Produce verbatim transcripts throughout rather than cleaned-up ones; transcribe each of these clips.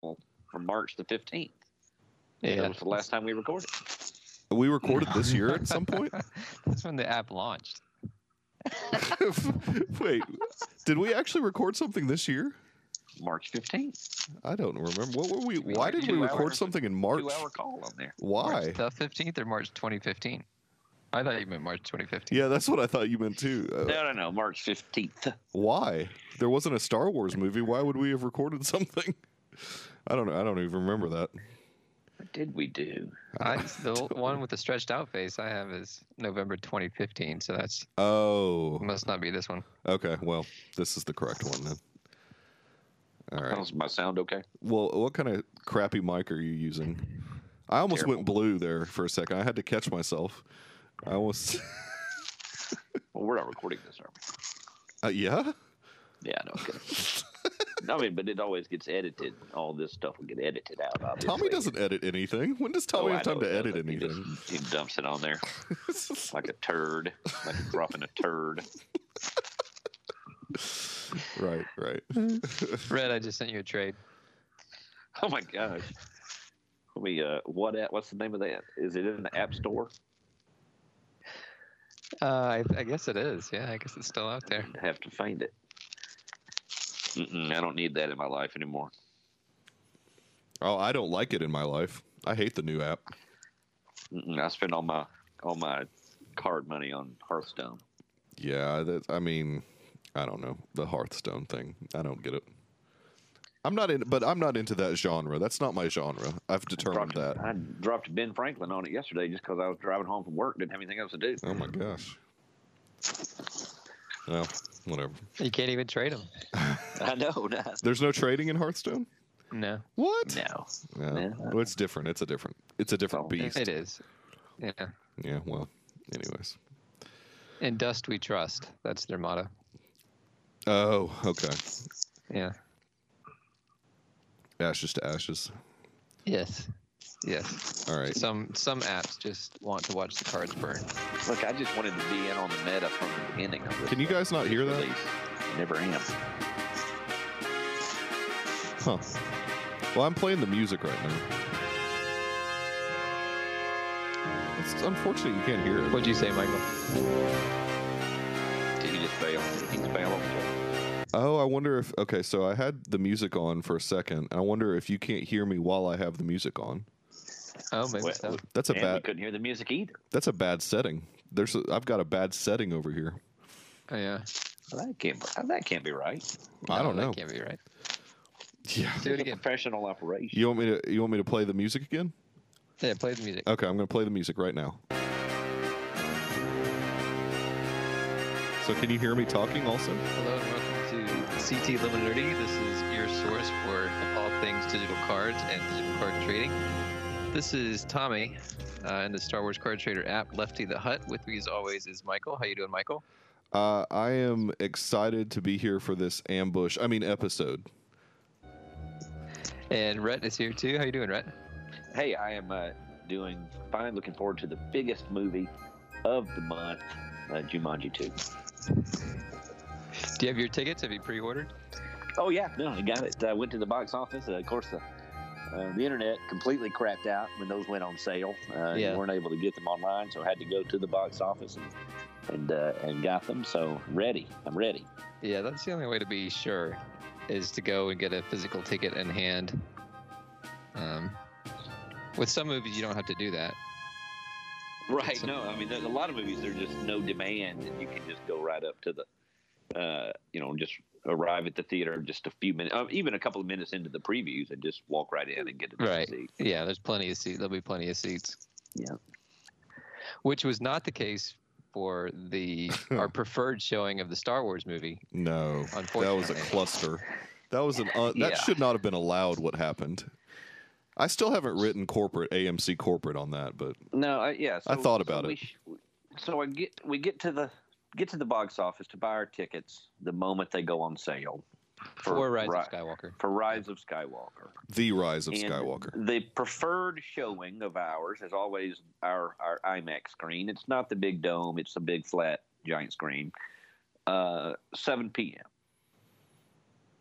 for March the fifteenth. Yeah. That was the last time we recorded. We recorded this year at some point? That's when the app launched. Wait, did we actually record something this year? March fifteenth. I don't remember. What were we? We Why had did two we record hours, something in March? Two-hour call on there. Why? March the fifteenth or March twenty fifteen? I thought you meant March twenty fifteen. Yeah, that's what I thought you meant too. Uh, No, no, no. March fifteenth. Why? There wasn't a Star Wars movie. Why would we have recorded something? I don't know. I don't even remember that. What did we do? I, the one with the stretched out face I have is November twenty fifteen, so that's Oh, must not be this one. okay. Well, this is the correct one then. All right. Does my sound okay? Well, what kind of crappy mic are you using? I almost Terrible. went blue there for a second. I had to catch myself. I almost. Well, we're not recording this, are we? Uh, yeah. Yeah, no, I'm kidding. No, I mean, but it always gets edited. All this stuff will get edited out. Obviously. Tommy doesn't edit anything. When does Tommy Oh, have I time know to he edit doesn't. He anything? just- He dumps it on there like a turd, like a dropping a turd. Right, right. Red, I just sent you a trade. Oh my gosh. Let me. Uh, what? App, what's the name of that? Is it in the App Store? Uh, I, I guess it is. Yeah, I guess it's still out there. I have to find it. Mm-mm, I don't need that in my life anymore. Oh, I don't like it in my life. I hate the new app. Mm-mm, I spend all my all my card money on Hearthstone. Yeah, that, I mean, I don't know the Hearthstone thing. I don't get it. I'm not in, but I'm not into that genre. That's not my genre. I've determined dropped, that. I dropped Ben Franklin on it yesterday just because I was driving home from work, didn't have anything else to do. Oh my gosh. Well, whatever. You can't even trade them. I know. No. There's no trading in Hearthstone. No, What? No. No. Yeah. Well, it's different. It's a different. It's a different Oh, beast. it is. Yeah. Yeah. Well. Anyways. In dust we trust. That's their motto. Oh. Okay. Yeah. Ashes to ashes. Yes. Yes. All right. Some some apps just want to watch the cards burn. Look, I just wanted to be in on the meta from the beginning of this. Can you guys not hear that? release. Never am. Huh. Well, I'm playing the music right now. It's unfortunate you can't hear it. What'd you say, Michael? Did he just fail? He's failed. Oh, I wonder if. Okay, so I had the music on for a second. I wonder if you can't hear me while I have the music on. Oh, maybe Well, so. That's a and we bad. couldn't hear the music either. That's a bad setting. There's. A, I've got a bad setting over here. Oh, yeah. Well, that can't. That can't be right. I don't No, know. That can't be right. Yeah. Do it It's a again. professional operation. You want me to? You want me to play the music again? Yeah, play the music. Okay, I'm going to play the music right now. So can you hear me talking also? Hello and welcome to C T Luminarity. This is your source for all things digital cards and digital card trading. This is Tommy uh, in the Star Wars Card Trader app, Lefty the Hut. With me as always is Michael. How you doing, Michael? Uh, I am excited to be here for this ambush. I mean episode. And Rhett is here too. How you doing, Rhett? Hey, I am uh, doing fine. Looking forward to the biggest movie of the month, uh, Jumanji two. Do you have your tickets? Have you pre-ordered? Oh yeah, no, I got it. I went to the box office. Uh, of course, the uh, the internet completely crapped out when those went on sale. Uh, Yeah. You weren't able to get them online, so I had to go to the box office and and uh, and got them. So ready, I'm ready. Yeah, that's the only way to be sure, is to go and get a physical ticket in hand. Um, with some movies, you don't have to do that. Right. So- No, I mean, there's a lot of movies. There's just no demand, and you can just go right up to the, uh, you know, just arrive at the theater just a few minutes, uh, even a couple of minutes into the previews, and just walk right in and get a Right. seat. Yeah, there's plenty of seats. There'll be plenty of seats. Yeah. Which was not the case for the our preferred showing of the Star Wars movie. No, that was a Unfortunately. cluster. That was an un- that Yeah. should not have been allowed. What happened? I still haven't written corporate A M C corporate on that, but No, I, yeah. So, I thought so about we it. sh- so I get we get to the get to the box office to buy our tickets the moment they go on sale For Rise Ri- of Skywalker. for Rise of Skywalker. the Rise of And Skywalker. The preferred showing of ours is always our, our IMAX screen. It's not the big dome. It's a big flat giant screen. Uh, seven p.m.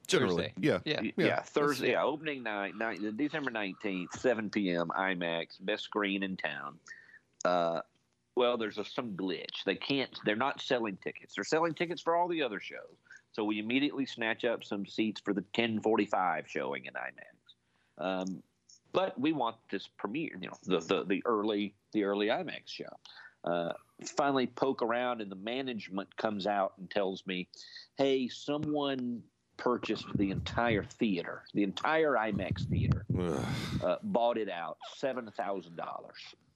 Generally, Thursday. yeah, Yeah. Y- Yeah. Yeah, Thursday, yeah, opening night, night, December nineteenth, seven p.m. IMAX, best screen in town. Uh, well, there's a, some glitch. They can't. They're not selling tickets. They're selling tickets for all the other shows. So we immediately snatch up some seats for the ten forty-five showing in IMAX. Um, but we want this premiere, you know, the the, the early the early IMAX show. Uh, finally, poke around, and the management comes out and tells me, "Hey, someone purchased the entire theater, the entire IMAX theater, Ugh. uh, bought it out, seven thousand dollars."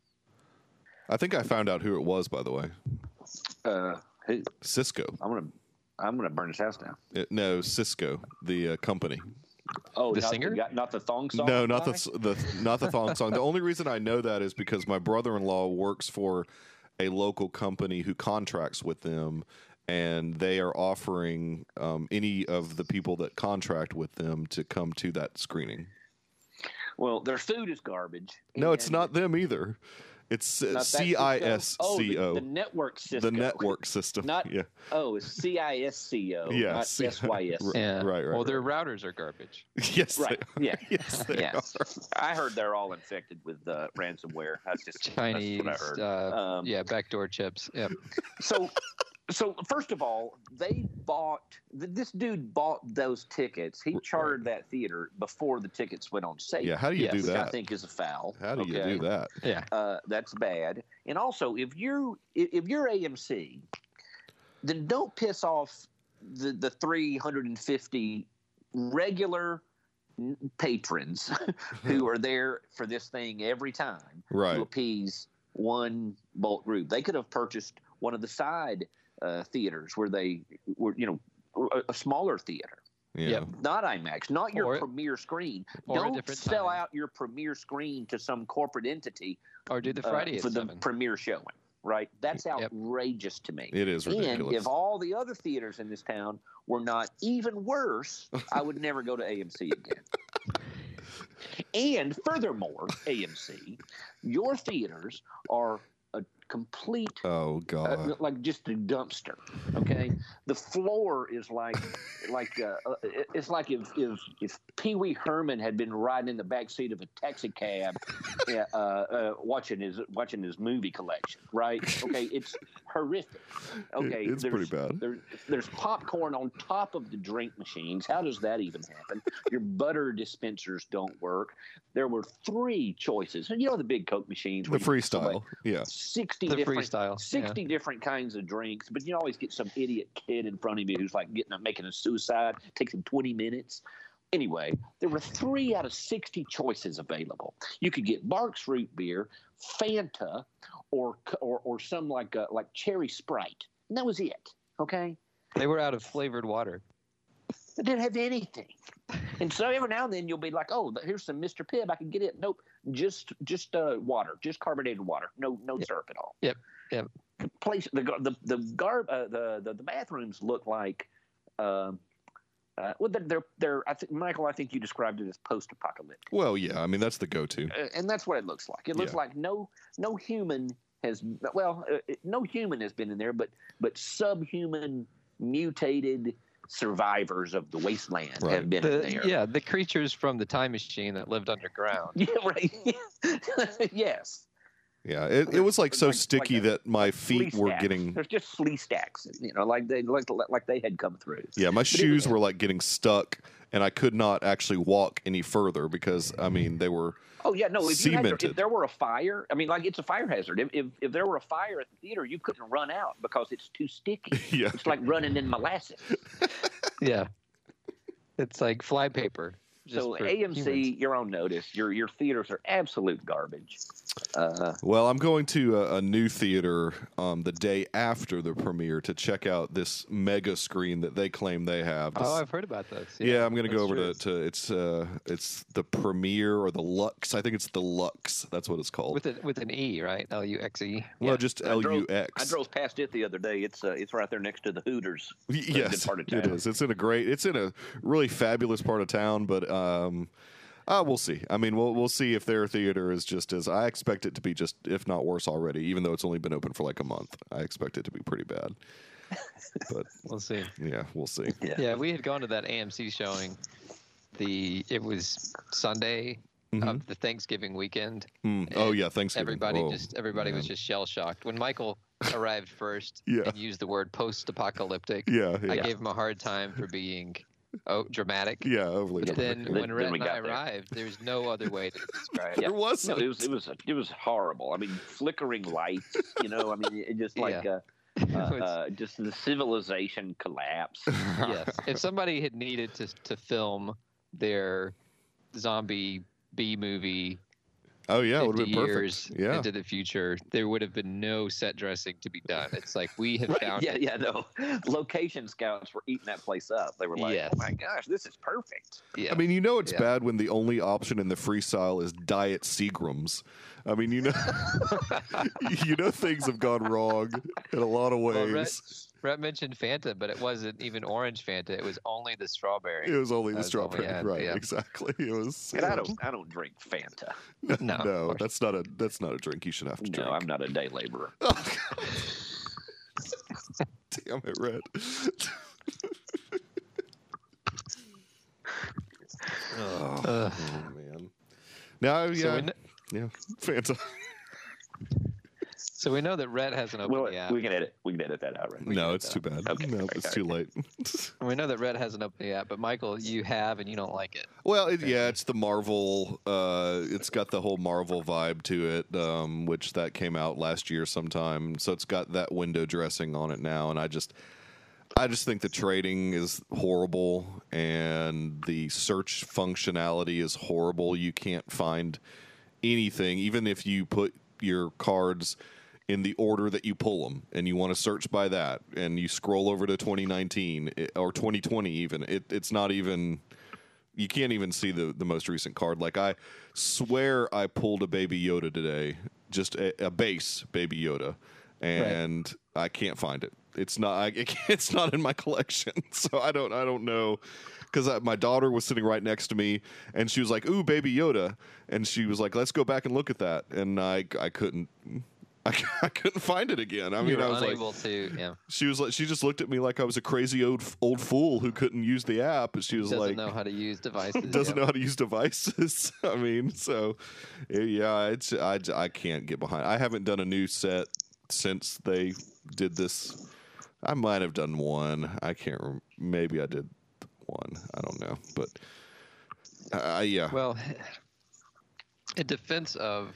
I think I found out who it was, by the way. Uh, who? Cisco. I'm gonna, I'm gonna burn his house down. It, no, Cisco, the uh, company. Oh, The not singer? the, guy- not the thong song. No, not the guy? the not the thong song. The only reason I know that is because my brother-in-law works for a local company who contracts with them, and they are offering um, any of the people that contract with them to come to that screening. Well, their food is garbage. No, it's and- not them either. It's uh, Not that C I S Cisco? Oh, C the, O, the network system. the network system. Not yeah, oh, it's C I S C O, Yeah, not C- S Y S. Yeah. Right, right, Well, their right. routers are garbage. yes, Right. they Yeah. yes, they Yeah. are. I heard they're all infected with uh, ransomware. That's just Chinese, That's what I heard. uh, Um, yeah, backdoor chips. Yep. So, so first of all, they bought th- this dude bought those tickets. He chartered that theater before the tickets went on sale. Yeah, how do you Yes. do which that? I think is a foul. How do you okay? do that? Yeah. Uh, that's bad. And also, if you're if if you're A M C, then don't piss off the the three hundred fifty regular n- patrons who are there for this thing every time Right. to appease one bulk group. They could have purchased one of the side uh, theaters where they were, you know, a, a smaller theater. Yeah. Yep. Not IMAX, not your Or- premier screen. or a Don't different sell time. out your premier screen to some corporate entity Or do the uh, Friday for at the seven. premiere showing. Right? That's Yep. outrageous to me. It is And ridiculous. if all the other theaters in this town were not even worse, I would never go to A M C again. And furthermore, A M C, your theaters are a complete oh uh, God. like just a dumpster. Okay, the floor is like like uh, uh, it- it's like if if, if Pee Wee Herman had been riding in the back seat of a taxi cab, yeah, uh, uh, watching his watching his movie collection. Right? Okay, it's horrific. Okay, It's pretty there's- bad. There, there's popcorn on top of the drink machines. How does that even happen? Your butter dispensers don't work. There were three choices. You know the big Coke machines. The where you put, like, freestyle. Yeah. sixty The different freestyle, sixty different kinds of drinks, but you always get some idiot kid in front of you who's like getting a, making a suicide. Takes him twenty minutes. Anyway, there were three out of sixty choices available. You could get Barks root beer, Fanta, or or or some like uh, like cherry Sprite. And that was it. Okay, They were out of flavored water. they didn't have anything. And so every now and then you'll be like, oh, here's some Mister Pibb. I can get it. Nope, just just uh, water, just carbonated water. No no Yep. syrup at all. Yep. Yep. The place the gar- the the garb uh, the, the the bathrooms look like. Um, uh, well, they're, they're, they're, I think, Michael, I think you described it as post-apocalyptic. Well, yeah. I mean, that's the go-to. Uh, and that's what it looks like. It looks Yeah. like no no human has well, uh, it- no human has been in there, but but subhuman mutated survivors of the wasteland Right. have been in The, there. yeah, the creatures from the time machine that lived underground. Yeah, right. Yes. Yeah. It, it was like so Like- sticky like a that my Flea feet were stacks. getting. There's just flea stacks, you know, like they like like they had come through. Yeah, my it shoes was- were like getting stuck, and I could not actually walk any further because I mean they were. Oh yeah, no. If, you had to, Cemented. if there were a fire, I mean, like it's a fire hazard. If, if if there were a fire at the theater, you couldn't run out because it's too sticky. Yeah. It's like running in molasses. Yeah. It's like flypaper. just So for A M C, humans. you're on notice. Your your theaters are absolute garbage. Uh, Well, I'm going to a, a new theater um, the day after the premiere to check out this mega screen that they claim they have. This- Oh, I've heard about this. yeah, I'm going to go that's over true. to, to it's uh it's the premiere or the Lux. I think it's the Lux. That's what it's called. with a, with an E, right? L U X E. well, yeah. just I L drove- U X. I drove past it the other day. It's uh, it's right there next to the Hooters. a good Yes, part of it town. is. It's in a great. It's in a really fabulous part of town, but um, uh, we'll see. I mean, we'll we'll see if their theater is just as I expect it to be, just if not worse already. Even though it's only been open for like a month, I expect it to be pretty bad. But We'll see. yeah, we'll see. Yeah. Yeah, we had gone to that A M C showing. The it was Sunday Mhm. of the Thanksgiving weekend. Mm. Oh and yeah, Thanksgiving. Everybody Oh, just everybody was man. just shell shocked when Michael arrived first Yeah. and used the word post-apocalyptic. Yeah, I yeah, gave him a hard time for being oh dramatic. yeah. Overly But then dramatic. Then- when Rhett then we and I got there. arrived, there's no other way to describe it. Yeah. There was No, it was it was it was horrible. I mean, flickering lights. You know, I mean, it just like Yeah. uh, uh, It was- uh, just the civilization collapse. yes. If somebody had needed to to film their zombie B movie Oh yeah, it would have fifty been years perfect. Yeah. into the future, there would have been no set dressing to be done. It's like we have Right, found yeah, it. yeah, no. Location scouts were eating that place up. They were like, Yes. "Oh my gosh, this is perfect." Yeah. I mean, you know it's Yeah. bad when the only option in the freestyle is Diet Seagrams. I mean, you know, you know things have gone wrong in a lot of ways. Well, Rhett, Rhett mentioned Fanta, but it wasn't even orange Fanta. It was only the strawberry. It was only the That's all we strawberry, had, right? yeah. Exactly. It was. And I don't, I don't drink Fanta. No, of no, course. that's not a that's not a drink you should have to No, drink. I'm not a day laborer. Damn it, Red. oh, Ugh. oh, man. Now, yeah, So we, kn- yeah, Fanta. so we know that Rhett hasn't opened Well, the app. we can edit. We can edit that out, right? No, it's too bad. Okay, no, okay, it's okay. too late. We know that Rhett hasn't opened the app, but Michael, you have, and you don't like it. Well, it, yeah, it's the Marvel. Uh, it's got the whole Marvel vibe to it, um, which that came out last year sometime. So it's got that window dressing on it now, and I just, I just think the trading is horrible, and the search functionality is horrible. You can't find anything, even if you put your cards in the order that you pull them, and you want to search by that, and you scroll over to twenty nineteen it- or twenty twenty even. It, it's not even. You can't even see the, the most recent card. Like, I swear I pulled a Baby Yoda today, just a, a base Baby Yoda, and I can't find it. It's not. I, it, it's not in my collection, so I don't. I don't know. Because my daughter was sitting right next to me, and she was like, "Ooh, Baby Yoda," and she was like, "Let's go back and look at that." And I, I couldn't. I, I couldn't find it again. I You mean, were I was like, unable to. Yeah, she was like, she just looked at me like I was a crazy old old fool who couldn't use the app. And she was doesn't like, know how to use devices. doesn't yeah. know how to use devices. I mean, so eh, yeah, it's I, I can't get behind. I haven't done a new set since they did this. I might have done one. I can't. Rem- maybe I did one. I don't know, but uh, yeah. Well, in defense of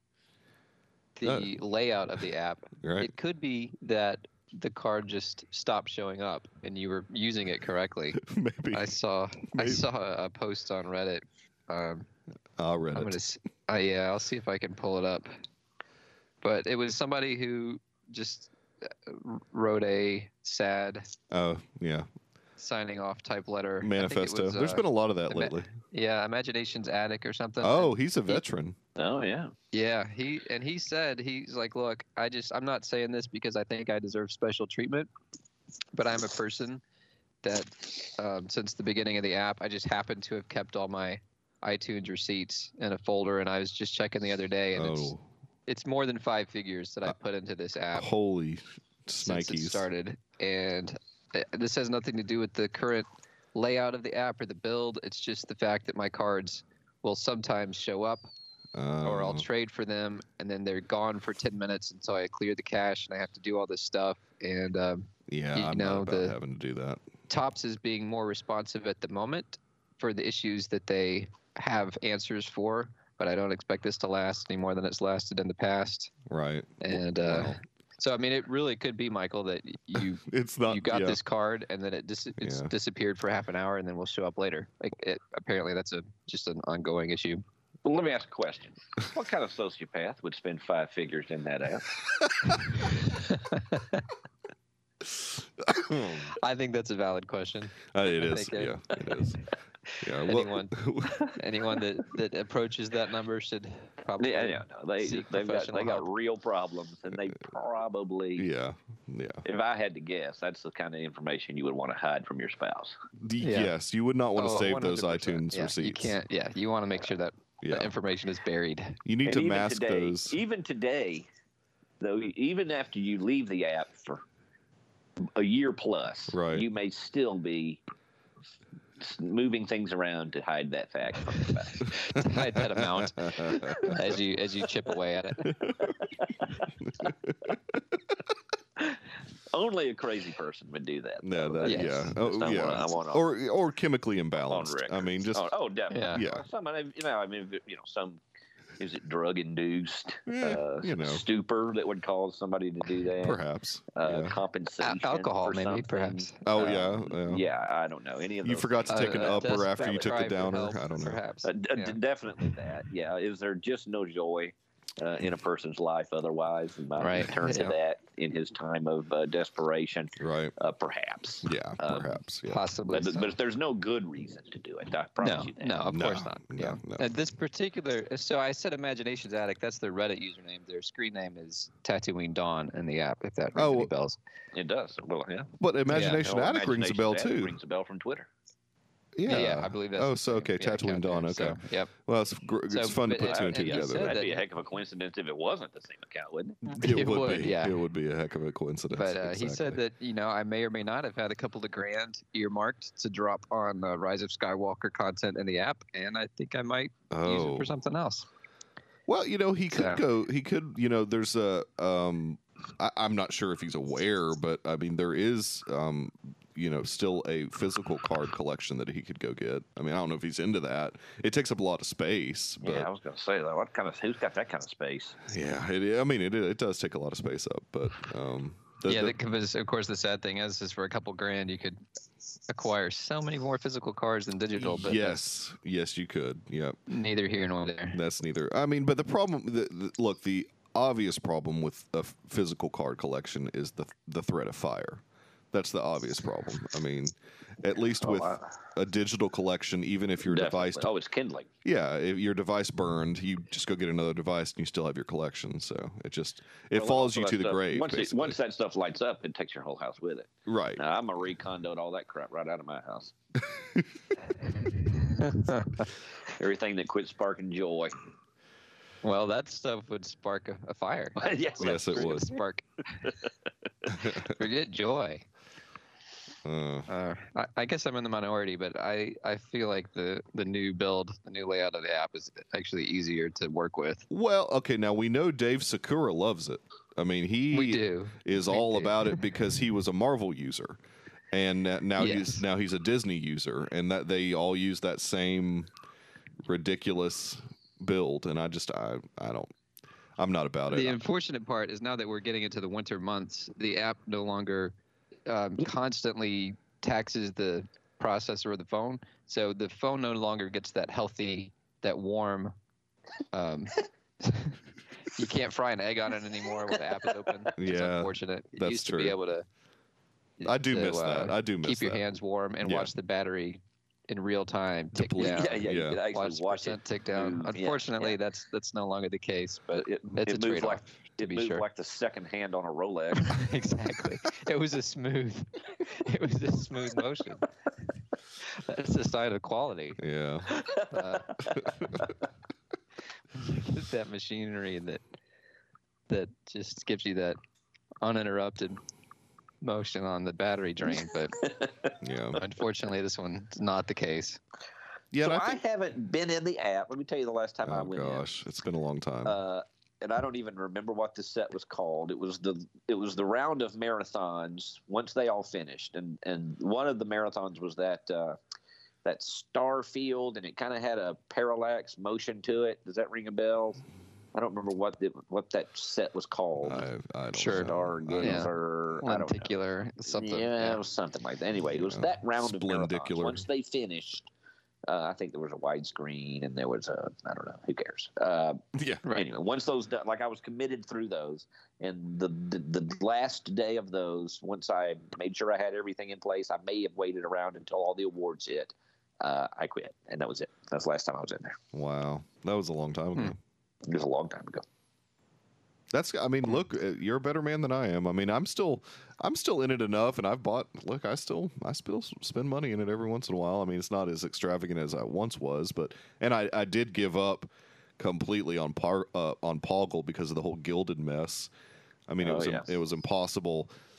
the Uh, layout of the app, Right. it could be that the card just stopped showing up and you were using it correctly. Maybe I saw I Maybe. saw a post on Reddit. Um, I'll read I'm it. gonna. s- Uh, yeah, I'll see if I can pull it up. But it was somebody who just uh, wrote a sad Oh yeah, signing off type letter. I think it manifesto. was, There's uh, been a lot of that ima- lately. Yeah, Imagination's Attic or something. Oh, he's a veteran. Oh yeah. Yeah, he and he said he's like, look, I just I'm not saying this because I think I deserve special treatment, but I'm a person that um, since the beginning of the app, I just happen to have kept all my iTunes receipts in a folder, and I was just checking the other day, and it's Oh, it's more than five figures that I put into this app holy since it snikes! started, and uh, this has nothing to do with the current layout of the app or the build. It's just the fact that my cards will sometimes show up or I'll Oh. trade for them, and then they're gone for ten minutes until I clear the cache, and I have to do all this stuff. And um, Yeah, you I'm know, not about the- having to do that. Tops is being more responsive at the moment for the issues that they have answers for, but I don't expect this to last any more than it's lasted in the past. Right. And uh, Well, so, I mean, it really could be, Michael, that you it's not. you got yeah. this card, and then it dis- it's Yeah. disappeared for half an hour, and then will show up later. Like, it, apparently, that's a just an ongoing issue. Well, let me ask a question. What kind of sociopath would spend five figures in that app? I think that's a valid question. Uh, it I is. think Yeah, it- it is. Yeah. Anyone- Well, Anyone that, that approaches that number should probably Yeah, yeah, no, they seek they've got professional they got help. real problems, and they probably, yeah. Yeah. if I had to guess, that's the kind of information you would want to hide from your spouse. D- Yeah. Yes, you would not want to Oh, save those one hundred percent. iTunes yeah, receipts. You can't. Yeah, you want to make sure that the Yeah. information is buried. You need And to even mask today, those. Even today, though, even after you leave the app for a year plus, Right. you may still be moving things around to hide that fact from the fact. To hide that amount as you as you chip away at it. Only a crazy person would do that. No, though. that, Yes. yeah. Just Oh, I yeah. wanna- I wanna- or or chemically on imbalanced. record. I mean, just oh, oh, definitely. Yeah. Well, some, you know, I mean, you know, some is it drug induced Eh, uh, you know. stupor that would cause somebody to do that? perhaps. Uh, yeah. Compensation. Al- alcohol, for maybe, something. perhaps. Oh, Um, yeah, yeah. yeah. I don't know any of those. You forgot to things. take an Uh, upper after you desperate took cry the for downer. help, I don't know. Perhaps. Uh, d- Yeah. d- definitely that. Yeah. Is there just no joy uh, in a person's life otherwise? And might Right. turn to Yeah. that in his time of uh, desperation. Right. Uh, perhaps. Yeah. Um, Perhaps. Yeah. Possibly. But, so. but there's no good reason to do it. I promise No, you that. no, of No, course not. no, Yeah. no. Uh, this particular, so I said Imaginations Attic. That's their Reddit username. Their screen name is Tatooine Dawn in the app. If that rings Oh, any bells. It does. Well, yeah. But Imagination No, Attic rings a bell Imagination Attic too. Rings a bell from Twitter. Yeah. yeah, I believe that's. Oh, the so same, okay, yeah, Tatooine account Dawn. name. Okay. So, yep. Well, it's gr- it's So, fun to but put it- two and two and he together. said That'd that- be a heck of a coincidence if it wasn't the same account, wouldn't it? It, It would, would, be. yeah. It would be a heck of a coincidence. But uh, he said Exactly. that, you know, I may or may not have had a couple of grand earmarked to drop on uh, Rise of Skywalker content in the app, and I think I might use Oh. it for something else. Well, you know, he could So- go. He could. You know, there's a. Um, I, I'm not sure if he's aware, but I mean, there is. Um, you know, still a physical card collection that he could go get. I mean, I don't know if he's into that. It takes up a lot of space. But Yeah, I was going to say that. What kind of? Who's got that kind of space? yeah, it, I mean, it it does take a lot of space up. But um, the, yeah, the- because of course the sad thing is, is for a couple grand you could acquire so many more physical cards than digital. But yes, yes, you could. Yep. neither here nor there. That's neither. I mean, but the problem, the, the, look, the obvious problem with a f- physical card collection is the the threat of fire. That's the obvious problem. I mean, at least Oh, with I- a digital collection, even if your device, Definitely. Oh, it's kindling. yeah, if your device burned, you just go get another device and you still have your collection. So it just it Well, follows also you that to the stuff- grave. Once, it, basically. once that stuff lights up, it takes your whole house with it. right. Now, I'm a recondoed all that crap right out of my house. Everything that quit sparking joy. Well, that stuff would spark a, a fire. yes, Yes, it Forget would. Spark. Forget joy. Uh, Uh, I, I guess I'm in the minority, but I, I feel like the, the new build, the new layout of the app is actually easier to work with. well, okay. Now we know Dave Sakura loves it. I mean, he We do. is We all do. about it because he was a Marvel user, and uh, now Yes. he's now he's a Disney user, and that they all use that same ridiculous build. And I just I I don't I'm not about The it. unfortunate part is now that we're getting into the winter months, the app no longer um, constantly taxes the processor of the phone. So the phone no longer gets that healthy, that warm. Um, you can't fry an egg on it anymore when the app is open. It's Yeah, unfortunate. It that's used to true. be able to. I do to, miss uh, that. I do miss keep your that. hands warm and Yeah. watch the battery in real time tick Deplete. down. Yeah, yeah, you Yeah. could actually Watch the watch percent it tick down. move. Yeah, Unfortunately, yeah. that's that's no longer the case, but It, it's it a moved trade-off. like to it be moved sure. like the second hand on a Rolex. Exactly. It was a smooth. It was a smooth motion. That's a sign of quality. Yeah. Uh, that machinery that that just gives you that uninterrupted motion on the battery drain. But Yeah. unfortunately, this one's not the case. Yeah. so and I, I think, haven't been in the app. Let me tell you the last time I oh went gosh, it's been a long time. in. Uh, and I don't even remember what the set was called. It was the it was the round of marathons once they all finished, and and one of the marathons was that uh, that star field, and it kind of had a parallax motion to it. Does that ring a bell? I don't remember what the, what that set was called. I, I don't Sure. know. Star I don't Yeah. know. Gazer. I don't know. Lenticular, something. Yeah, it was something like that. Anyway, it was Yeah. that round of marathons. Splendicular. Once they finished, uh, I think there was a widescreen and there was a, I don't know, who cares? Uh, Yeah. Right. Anyway, once those done, like I was committed through those, and the, the the last day of those, once I made sure I had everything in place, I may have waited around until all the awards hit. Uh, I quit, and that was it. That's the last time I was in there. Wow. That was a long time ago. Hmm. It was a long time ago. That's. I mean, look, uh, you're a better man than I am. I mean, I'm still, I'm still in it enough, and I've bought. Look, I still, I still spend money in it every once in a while. I mean, it's not as extravagant as I once was, but and I, I did give up completely on par, uh, on Poggle because of the whole gilded mess. I mean, it Oh, was, im- yes. it was impossible.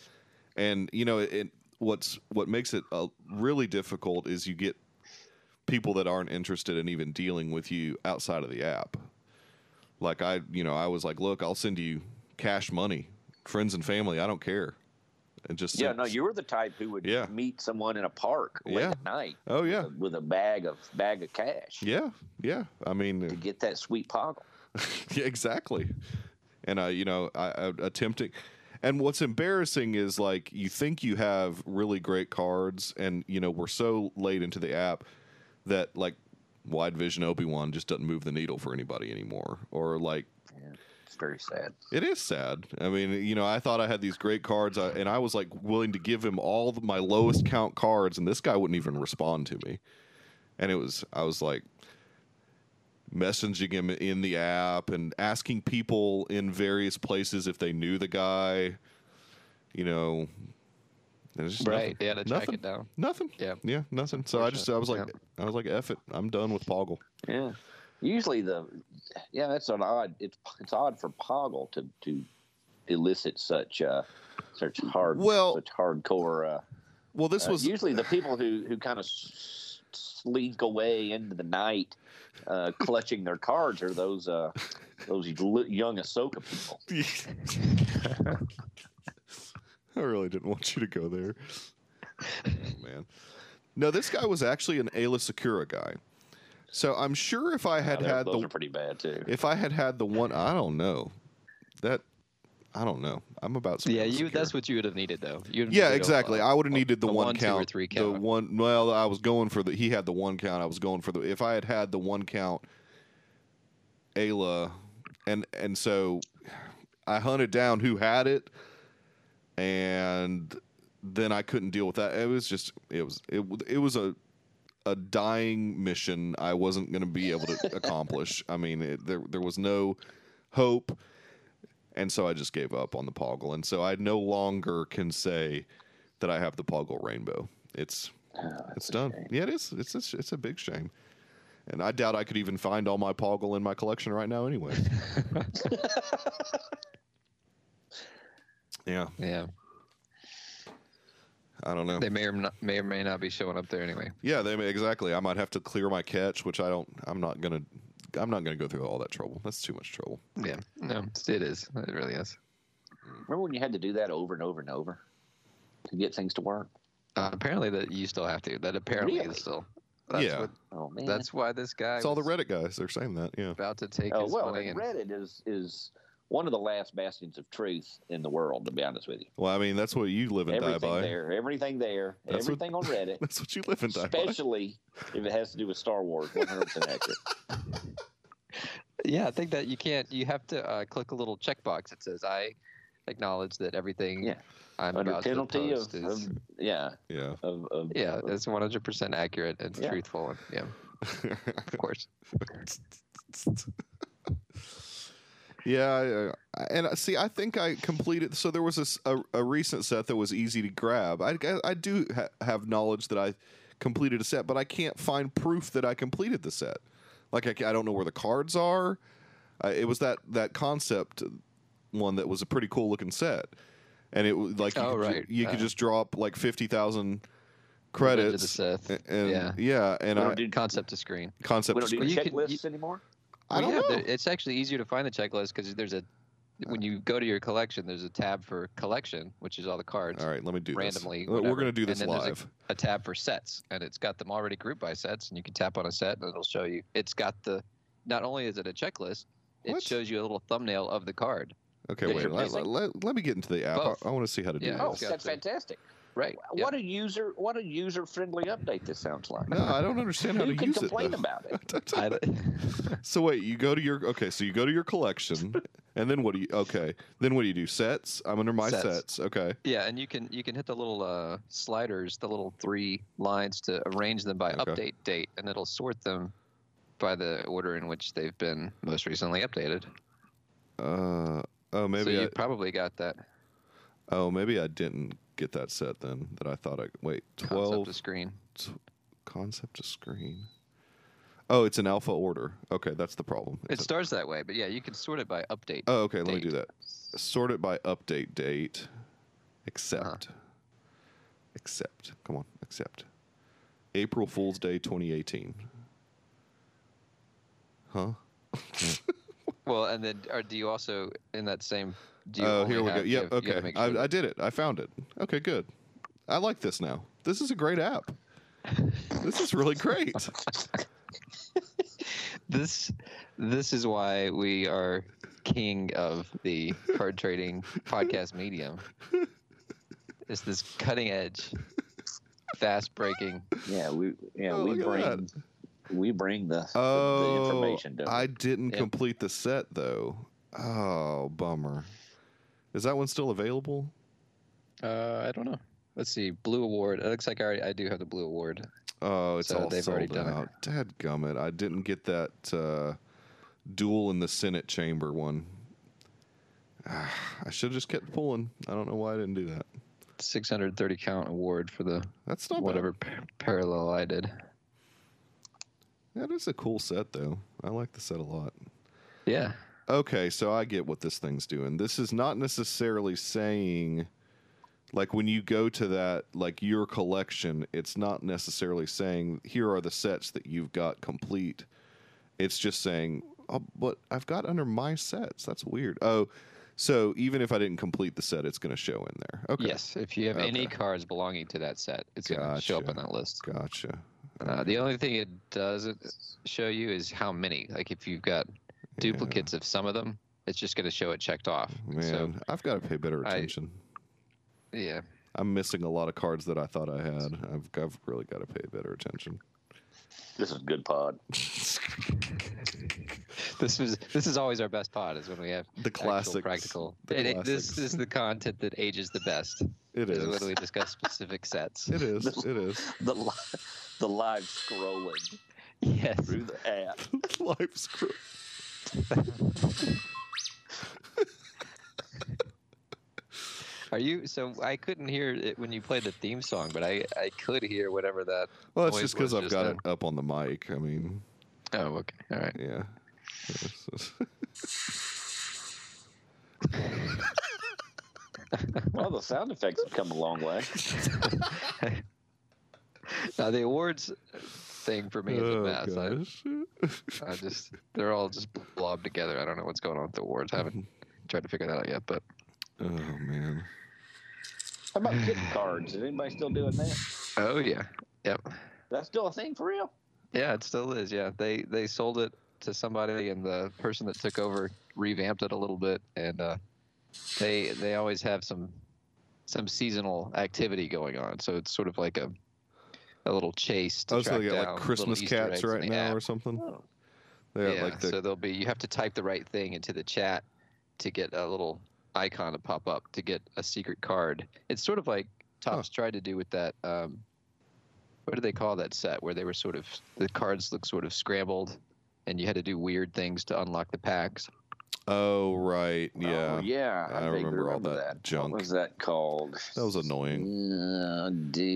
And you know, it, what's what makes it uh, really difficult is you get people that aren't interested in even dealing with you outside of the app. Like I, you know, I was like, look, I'll send you cash money, friends and family. I don't care. And just Yeah, send- no, you were the type who would Yeah. meet someone in a park late Yeah. at night. Oh, yeah. with a, with a bag of bag of cash Yeah, yeah. I to mean, get that sweet poggle. yeah, exactly. And I, you know, I, I attempting. And what's embarrassing is like you think you have really great cards, and you know we're so late into the app that like Wide Vision Obi-Wan just doesn't move the needle for anybody anymore, or like. Yeah, it's very sad. It is sad. I mean, you know, I thought I had these great cards, uh, and I was like willing to give him all the, my lowest count cards, and this guy wouldn't even respond to me. And it was, I was like messaging him in the app and asking people in various places if they knew the guy. You know, and it's just Right. nothing. Yeah, to track Nothing. it down. Nothing. Yeah. Yeah, nothing. So I just, I was like, I was like, F it, I'm done with Poggle. Yeah. Usually the, yeah, that's an odd. It's it's odd for Poggle to to elicit such uh such hard Well- such hardcore. Uh, Well, this uh, was usually the people who who kind of slink away into the night, uh, clutching their cards are those uh those li- young Ahsoka people. I really didn't want you to go there. Oh, man. No, this guy was actually an Ayla Secura guy. So I'm sure if I had Yeah, had those the are pretty bad too. if I had had the one, I don't know. That I don't know. I'm about some Yeah, Ayla you. Secura. That's what you would have needed, though. You'd Yeah, needed a- exactly. a- I would have a- needed the a one, one, two, count. or three The count. one. Well, I was going for the. He had the one count. I was going for the. If I had had the one count, Ayla, and and so I hunted down who had it, and then I couldn't deal with that. It was just. It was. It. It was a. A dying mission I wasn't going to be able to accomplish. I mean, it, there there was no hope, and so I just gave up on the Poggle. And so I no longer can say that I have the Poggle Rainbow. It's Oh, that's it's a done. shame. Yeah, it is. It's it's, it's a big shame. And I doubt I could even find all my Poggle in my collection right now anyway. Yeah, Yeah, I don't know. they may or not, may or may not be showing up there anyway. Yeah, they may, exactly. I might have to clear my catch, which I don't. I'm not gonna. I'm not gonna go through all that trouble. That's too much trouble. Yeah, no, it is. It really is. Remember when you had to do that over and over and over to get things to work? Uh, apparently, that you still have to. That apparently Really? is still. That's Yeah. What, Oh man, that's why this guy It's all the was Reddit guys. They're saying that. Yeah. about to take Oh his well, money and and Reddit is is one of the last bastions of truth in the world. To be honest with you, Well, I mean, that's what you live and die everything by. there, everything there, That's what- everything on Reddit, That's what you live and die by. especially if it has to do with Star Wars, one hundred percent accurate. Yeah, I think that you can't. You have to uh, click a little checkbox that says, "I acknowledge that everything Yeah. I'm Under about penalty to of, post is of yeah, Yeah. of, of yeah, of- it's one hundred percent accurate and Yeah. truthful. And, yeah, of course. Yeah, I, I, and I- see, I think I completed. So there was a s- a, a recent set that was easy to grab. I, I, I do ha- have knowledge that I completed a set, but I can't find proof that I completed the set. Like I, ca- I don't know where the cards are. Uh, it was that that concept one that was a pretty cool looking set, and it was like you, Oh, could, ju- right. you could Uh, just drop like fifty thousand Revenge of the credits. Sith. a- And, Yeah. yeah, and We I don't do- Concept to screen. concept. we don't do Well, you can- checklists you- anymore. I don't Well, yeah, know. there- It's actually easier to find the checklist because there's a when you go to your collection, there's a tab for collection, which is all the cards. All right, let me do randomly, this. We're whatever. going to do And this then there's live. A tab for sets, and it's got them already grouped by sets, and you can tap on a set, and it'll show you. It's got the. Not only is it a checklist, it What? shows you a little thumbnail of the card. Okay, that wait. you're Let, missing? let, let me get into the app. Both. I, I want to see how to do Yeah. Oh, this. got that's the- fantastic! Right. What a user, what a user friendly update this sounds like. No, I don't understand how Who to can use complain it. about it? though. So wait, you go to your okay. So you go to your collection, and then what do you? Okay, then what do you do? Sets. I'm under my Sets. sets. Okay. Yeah, and you can you can hit the little uh, sliders, the little three lines to arrange them by Okay. update date, and it'll sort them by the order in which they've been most recently updated. Uh oh, so maybe you I, probably got that oh maybe I didn't get that set then. That I thought I wait concept twelve to screen. t- concept to screen. Oh, it's an alpha order. Okay, that's the problem. It It's a- starts that way, but yeah, you can sort it by update. oh, okay. Let me date. do that. Sort it by update date. Accept. Uh-huh. Accept. Come on, accept. April Fool's Day twenty eighteen. Huh? Well, and then or do you also, in that same... Do you Oh, only here we have, go. Yep, have, okay. sure I, that, I did it. I found it. Okay, good. I like this now. This is a great app. This is really great. This this is why we are king of the card trading podcast medium. It's this cutting edge, fast breaking. Yeah, we yeah Oh, we look at bring that. we bring the, the, Oh, the information to I it. didn't Yep. complete the set, though. Oh, bummer. Is that one still available? Uh, I don't know. Let's see. Blue Award. It looks like I already, I do have the Blue Award. Oh, it's So all they've sold already done it. out. Dadgummit. I didn't get that uh, duel in the Senate chamber one. Ah, I should have just kept pulling. I don't know why I didn't do that. six hundred thirty count award for the That's not whatever bad. par- parallel I did. That is a cool set, though. I like the set a lot. Yeah. Okay, so I get what this thing's doing. This is not necessarily saying, like, when you go to that, like, your collection, it's not necessarily saying, here are the sets that you've got complete. It's just saying, oh, but I've got under my sets. That's weird. Oh, so even if I didn't complete the set, it's going to show in there. Okay. Yes. If you have any Okay. cards belonging to that set, it's going to show up Gotcha. on that list. Gotcha. Uh, the only thing it doesn't show you is how many. Like if you've got duplicates of some of them, it's just going to show it checked off. Man, So, I've got to pay better I- attention. yeah. I'm missing a lot of cards that I thought I had. I've, I've really got to pay better attention. This is a good pod. This was this is always our best pod is when we have The actual classics. practical. The And it, this classics. is the content that ages the best. It Is is. when we discuss specific sets. It is. It is. The li- the live scrolling Yes. through the app. Life script. Are you? So I couldn't hear it when you played the theme song, but I I could hear whatever that. Well, it's noise just because was I've just got then. it up on the mic. I mean, Oh, okay. All right. yeah. Well, the sound effects have come a long way. Now the awards thing for me is a Oh, mess. I, gosh. I just they're all just blobbed together. I don't know what's going on with the awards. I haven't tried to figure that out yet, but Oh, man. How about kit cards? Is anybody still doing that? oh yeah, yep, That's still a thing for real? yeah, it still is. Yeah, they they sold it to somebody, and the person that took over revamped it a little bit, and uh, they they always have some some seasonal activity going on. So it's sort of like a a little chase to Oh, so track they got down like little Christmas Easter cats eggs in right the now app. or something? Oh. They got Yeah, like the, so there'll be you have to type the right thing into the chat to get a little icon to pop up to get a secret card. It's sort of like Topps tried to do with that. Um, what do they call that set where they were sort of the cards look sort of scrambled, and you had to do weird things to unlock the packs. oh, right. Yeah. Oh, yeah. I vaguely remember all that junk. What was that called? That was annoying. Uh,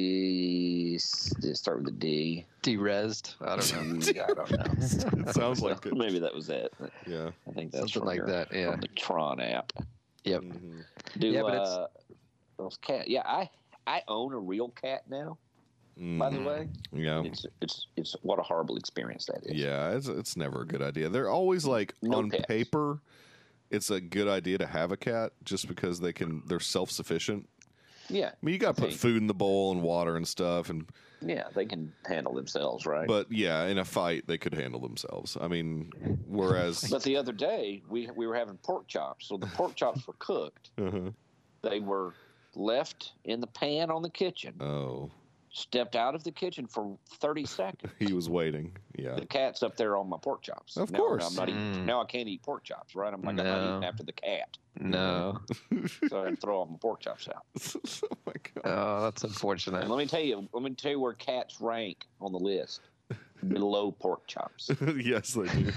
D. Did it start with a D? Derezzed. I don't know. I don't know. It sounds like it. Maybe that was it. Yeah. I think that's Something from like your- that. Yeah. From the Tron app. Yep. Mhm. Do Yeah, but it's- uh, those cat? Yeah, I I own a real cat now. By the Mhm. way, Yeah. it's it's it's what a horrible experience that is. Yeah, it's it's never a good idea. They're always like No on pets. paper, it's a good idea to have a cat just because they can they're self sufficient. Yeah, I mean, you got to put Okay. food in the bowl and water and stuff, and yeah, they can handle themselves, right? but yeah, in a fight they could handle themselves. I mean, whereas But the other day we we were having pork chops. So the pork chops were cooked. uh-huh. They were left in the pan on the kitchen. oh, Stepped out of the kitchen for thirty seconds. he was waiting. Yeah, The cat's up there on my pork chops. Of Now course. I'm not eating, Mm. now I can't eat pork chops, right? I'm like, I'm not No. eating after the cat. No. So I had to throw all my pork chops out. oh my god. Oh, that's unfortunate. And let me tell you, let me tell you where cats rank on the list. Below pork chops. Yes, they do.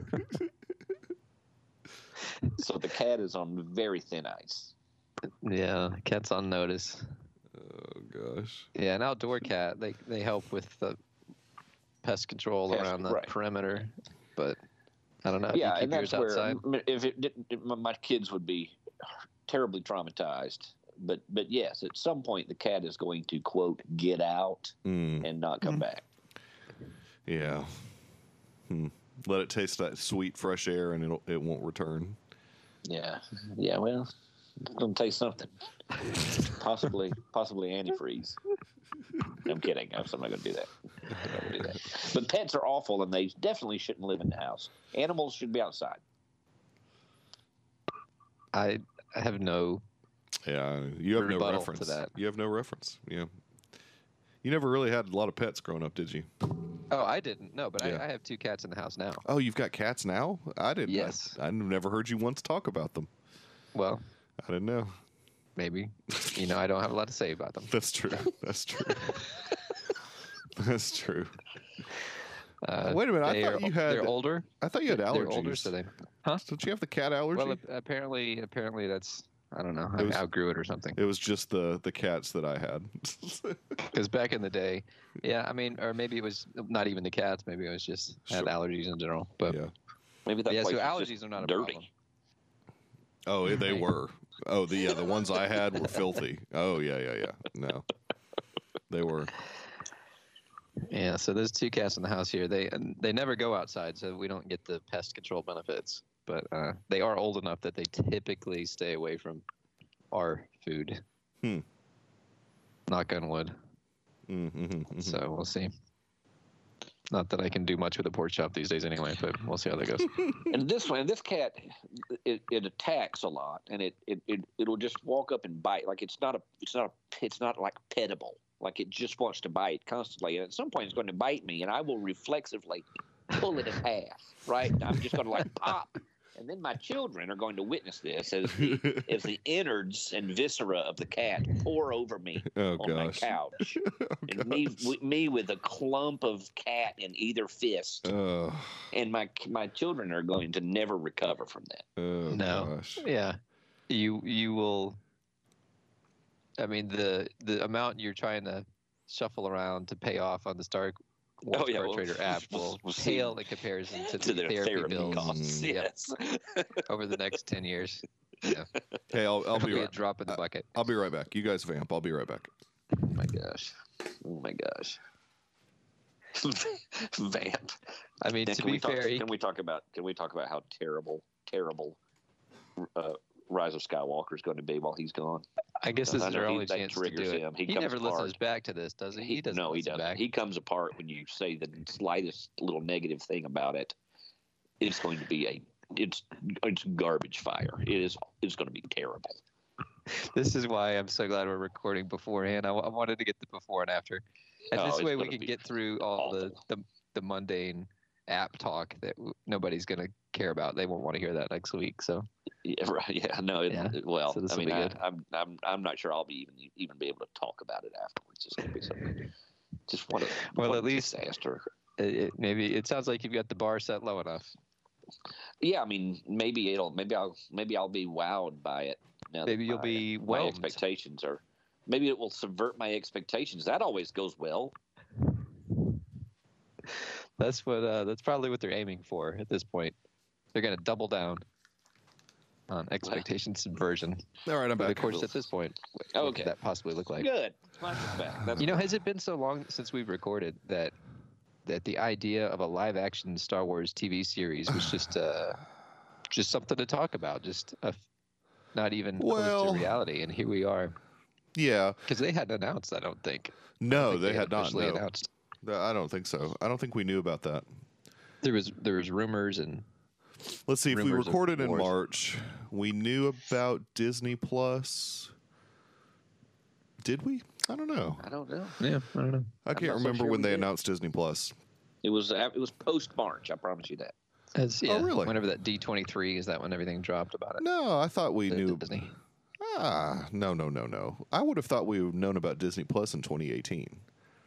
So the cat is on very thin ice. Yeah, cat's on notice. Oh gosh. Yeah, an outdoor cat. They they help with the pest control Pest- around the right. perimeter, but I don't know. Yeah, you keep and that's yours where outside. I mean, if it didn't, it- my- my kids would be terribly traumatized but but yes, at some point the cat is going to quote get out Mm. and not come Mm. back. Yeah. Hmm. Let it taste that sweet fresh air, and it'll it won't return. Yeah, yeah. Well, it's gonna taste something. Possibly, possibly antifreeze. I'm kidding. I'm not going to do that. I'm not gonna do that. But pets are awful, and they definitely shouldn't live in the house. Animals should be outside. I I have no. Yeah, you have no Rebuttal to reference. that. You have no reference. Yeah. You never really had a lot of pets growing up, did you? Oh, I didn't. No, but Yeah. I, I have two cats in the house now. Oh, you've got cats now? I didn't. Yes. I, I've never heard you once talk about them. Well, I didn't know. maybe. You know, I don't have a lot to say about them. That's true. That's true. That's true. Uh, Wait a minute. I they thought are- you had. They're older. I thought you had allergies. They're older, so they. Huh? Don't you have the cat allergy? Well, ap- apparently, apparently that's. I don't know. It I was- outgrew it or something. it was just the the cats that I had. Because back in the day, yeah, I mean, or maybe it was not even the cats. Maybe it was just I had Sure. allergies in general. But yeah. Maybe that yeah, so place is allergies just are not a dirty. problem. Oh, they Right. were. Oh, the yeah, the ones I had were filthy. Oh, yeah, yeah, yeah. No, they were. Yeah, so there's two cats in the house here. They and they never go outside, so we don't get the pest control benefits. But uh, they are old enough that they typically stay away from our food. Hmm. Knock on wood. Mm-hmm, So we'll see. Not that I can do much with a pork chop these days anyway, but we'll see how that goes. And this one, this cat, it, it attacks a lot, and it, it it it'll just walk up and bite. Like it's not a, it's not a, it's not like pettable. Like it just wants to bite constantly, and at some point it's going to bite me, and I will reflexively pull it in half. Right? I'm just going to like pop, and then my children are going to witness this as the, as the innards and viscera of the cat pour over me Oh on my gosh. couch, Oh, and me gosh. w- me with a clump of cat in either fist. Oh, And my my children are going to never recover from that. oh No. gosh. Yeah, you you will. I mean the the amount you're trying to shuffle around to pay off on the Star Wars Oh, yeah, Card well, Trader app we'll- will we'll see. pale in comparison to, To the their therapy, therapy bills costs, Mm. yes. over the next ten years. Yeah, Hey, I'll I'll it'll be be a right. drop in the bucket. I'll be right back. You guys vamp. I'll be right back. Oh my gosh. Oh my gosh. Vamp. I mean, Now, to can we be talk, fair, he- can we talk about can we talk about how terrible, terrible uh, Rise of Skywalker is going to be while he's gone? I guess I this is know our he- only that chance to triggers do it. him. He He, comes never apart. listens back to this, does he? He doesn't no, he listen doesn't. back. He comes apart when you say the slightest little negative thing about it. It's going to be a it's it's garbage fire. It is it's going to be terrible. This is why I'm so glad we're recording beforehand. I, I wanted to get the before and after. And Oh, this it's way we gonna can be get through all the, awful. the, the mundane app talk that w- nobody's going to care about. They won't want to hear that next week. So Yeah, right. Yeah, no. It, Yeah. Well, So this I will mean, be I, good. I'm I'm I'm not sure I'll be even even be able to talk about it afterwards. It's going to be something. Just what a Well, what at a least- disaster. it, it, maybe it sounds like you've got the bar set low enough. Yeah, I mean, maybe it'll maybe I'll maybe I'll be wowed by it. Now that Maybe you'll my- be my whelmed. expectations are. Maybe it will subvert my expectations. That always goes well. That's what. Uh, that's probably what they're aiming for at this point. They're going to double down on expectation subversion. All right, I'm But of back. course, at this point, what Okay. could that possibly look like? Good. It's nice to be back. That's You know, has it been so long since we've recorded that that the idea of a live action Star Wars T V series was just uh, just something to talk about, just a, not even close Well- to reality, and here we are. Yeah. Because they hadn't announced, I don't think. I No, think they had not. officially No. announced. I don't think so. I don't think we knew about that. There was there was rumors and Let's see. If we Rumors of recorded in wars. March, we knew about Disney Plus. Did we? I don't know. I don't know. yeah, I don't know. I I'm can't not so remember sure when we they did. announced Disney Plus. It was it was post March. I promise you that. As, yeah, really? Whenever that D twenty-three is that when everything dropped about it. No, I thought we The knew. Disney. Ah, no, no, no, no. I would have thought we would have known about Disney Plus in twenty eighteen.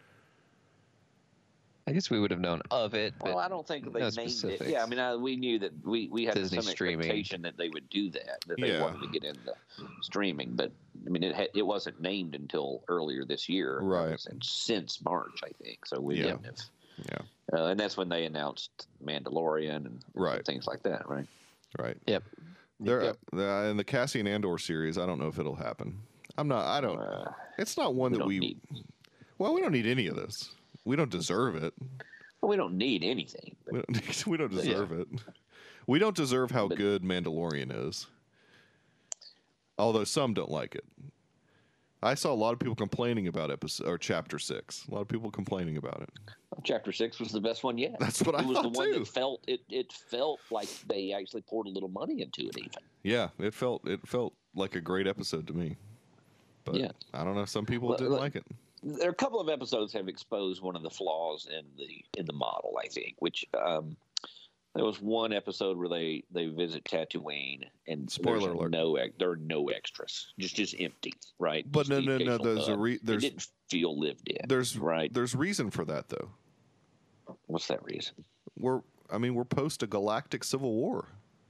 I guess we would have known of it, but Well, I don't think they no named specifics. it. Yeah, I mean, I, we knew that we, we had Disney some streaming. expectation that they would do that, that they Yeah. wanted to get into streaming. But I mean, it had, it wasn't named until earlier this year, Right. And since March, I think. So we Yeah. didn't have, Yeah. uh, and that's when they announced Mandalorian and, Right. and things like that, right? Right. Yep. There, Yep. uh, in the Cassian Andor series, I don't know if it'll happen. I'm not. I don't. Uh, it's not one we that don't we. need. Well, we don't need any of this. We don't deserve it. Well, we don't need anything. We don't, we don't deserve yeah. it. We don't deserve how but, good Mandalorian is. Although some don't like it. I saw a lot of people complaining about episode or chapter six. A lot of people complaining about it. Chapter six was the best one yet. That's what I thought. It was thought the one too. that felt it. It felt like they actually poured a little money into it. Even. Yeah, it felt it felt like a great episode to me. But yeah. I don't know. Some people well, didn't look, like it. There are a couple of episodes have exposed one of the flaws in the in the model. I think, which um, there was one episode where they, they visit Tatooine and spoiler alert, no there are no extras, just just empty, right? But just no, no, no. There's hub. a re- there's it didn't feel lived in. There's right. There's reason for that though. What's that reason? We're I mean we're post a galactic civil war.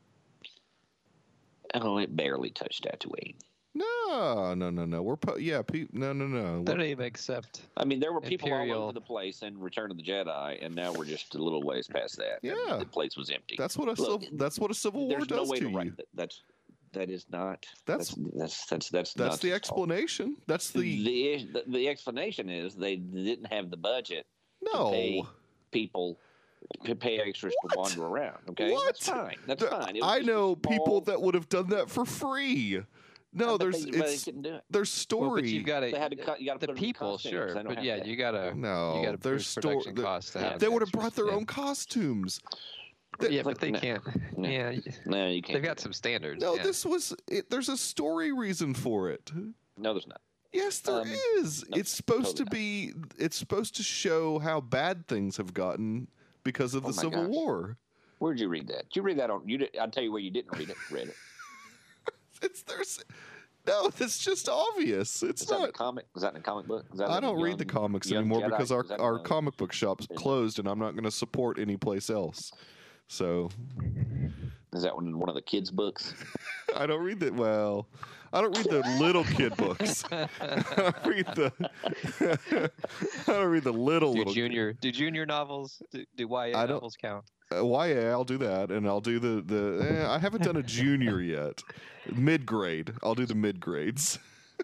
Oh, it barely touched Tatooine. No, no, no, no. We're po- yeah, pe- no, no, no. They don't even accept. I mean, there were people Imperial. all over the place in Return of the Jedi, and now we're just a little ways past that. Yeah, the place was empty. That's what a Look, civil, that's what a civil war does no way to, to you. write that. That's that is not. That's that's that's that's that's the explanation. That's the... the the the explanation is they didn't have the budget. No. To pay people. To pay extras what? to wander around. Okay, what? That's fine. That's the, fine. I know small... people that would have done that for free. No, there's they, it's they do it. there's story. Well, but you've got to. They had to cut. You got to the put people, the sure, but yeah, that. you gotta. No, you gotta there's story. sto- costs to yeah, have they would have extras. brought their yeah. own costumes. They, yeah, like, but they no, can't. No, yeah, no, you can't. They've got some standards. No, yeah. this was. It, there's a story reason for it. No, there's not. Yes, there um, is. No, it's supposed totally to be. It's supposed to show how bad things have gotten because of oh the Civil gosh. War. Where'd you read that? Did you read that on? You did, I'll tell you where you didn't read it. Read it. It's there's. No, it's just obvious. It's Is that in not. the comic? Is that in the comic book? Is that I in don't young, read the comics Young anymore Jedi? because our Is that our in the- comic book shop's in- closed, and I'm not going to support any place else. So Is that one in one of the kids' books? I don't read that. Well, I don't read the little kid books. I don't read the. I don't read the little do little. junior do junior novels do, do Y A I don't- novels count? Uh, Y A, I'll do that, and I'll do the the. Eh, I haven't done a junior yet. Mid grade, I'll do the mid grades.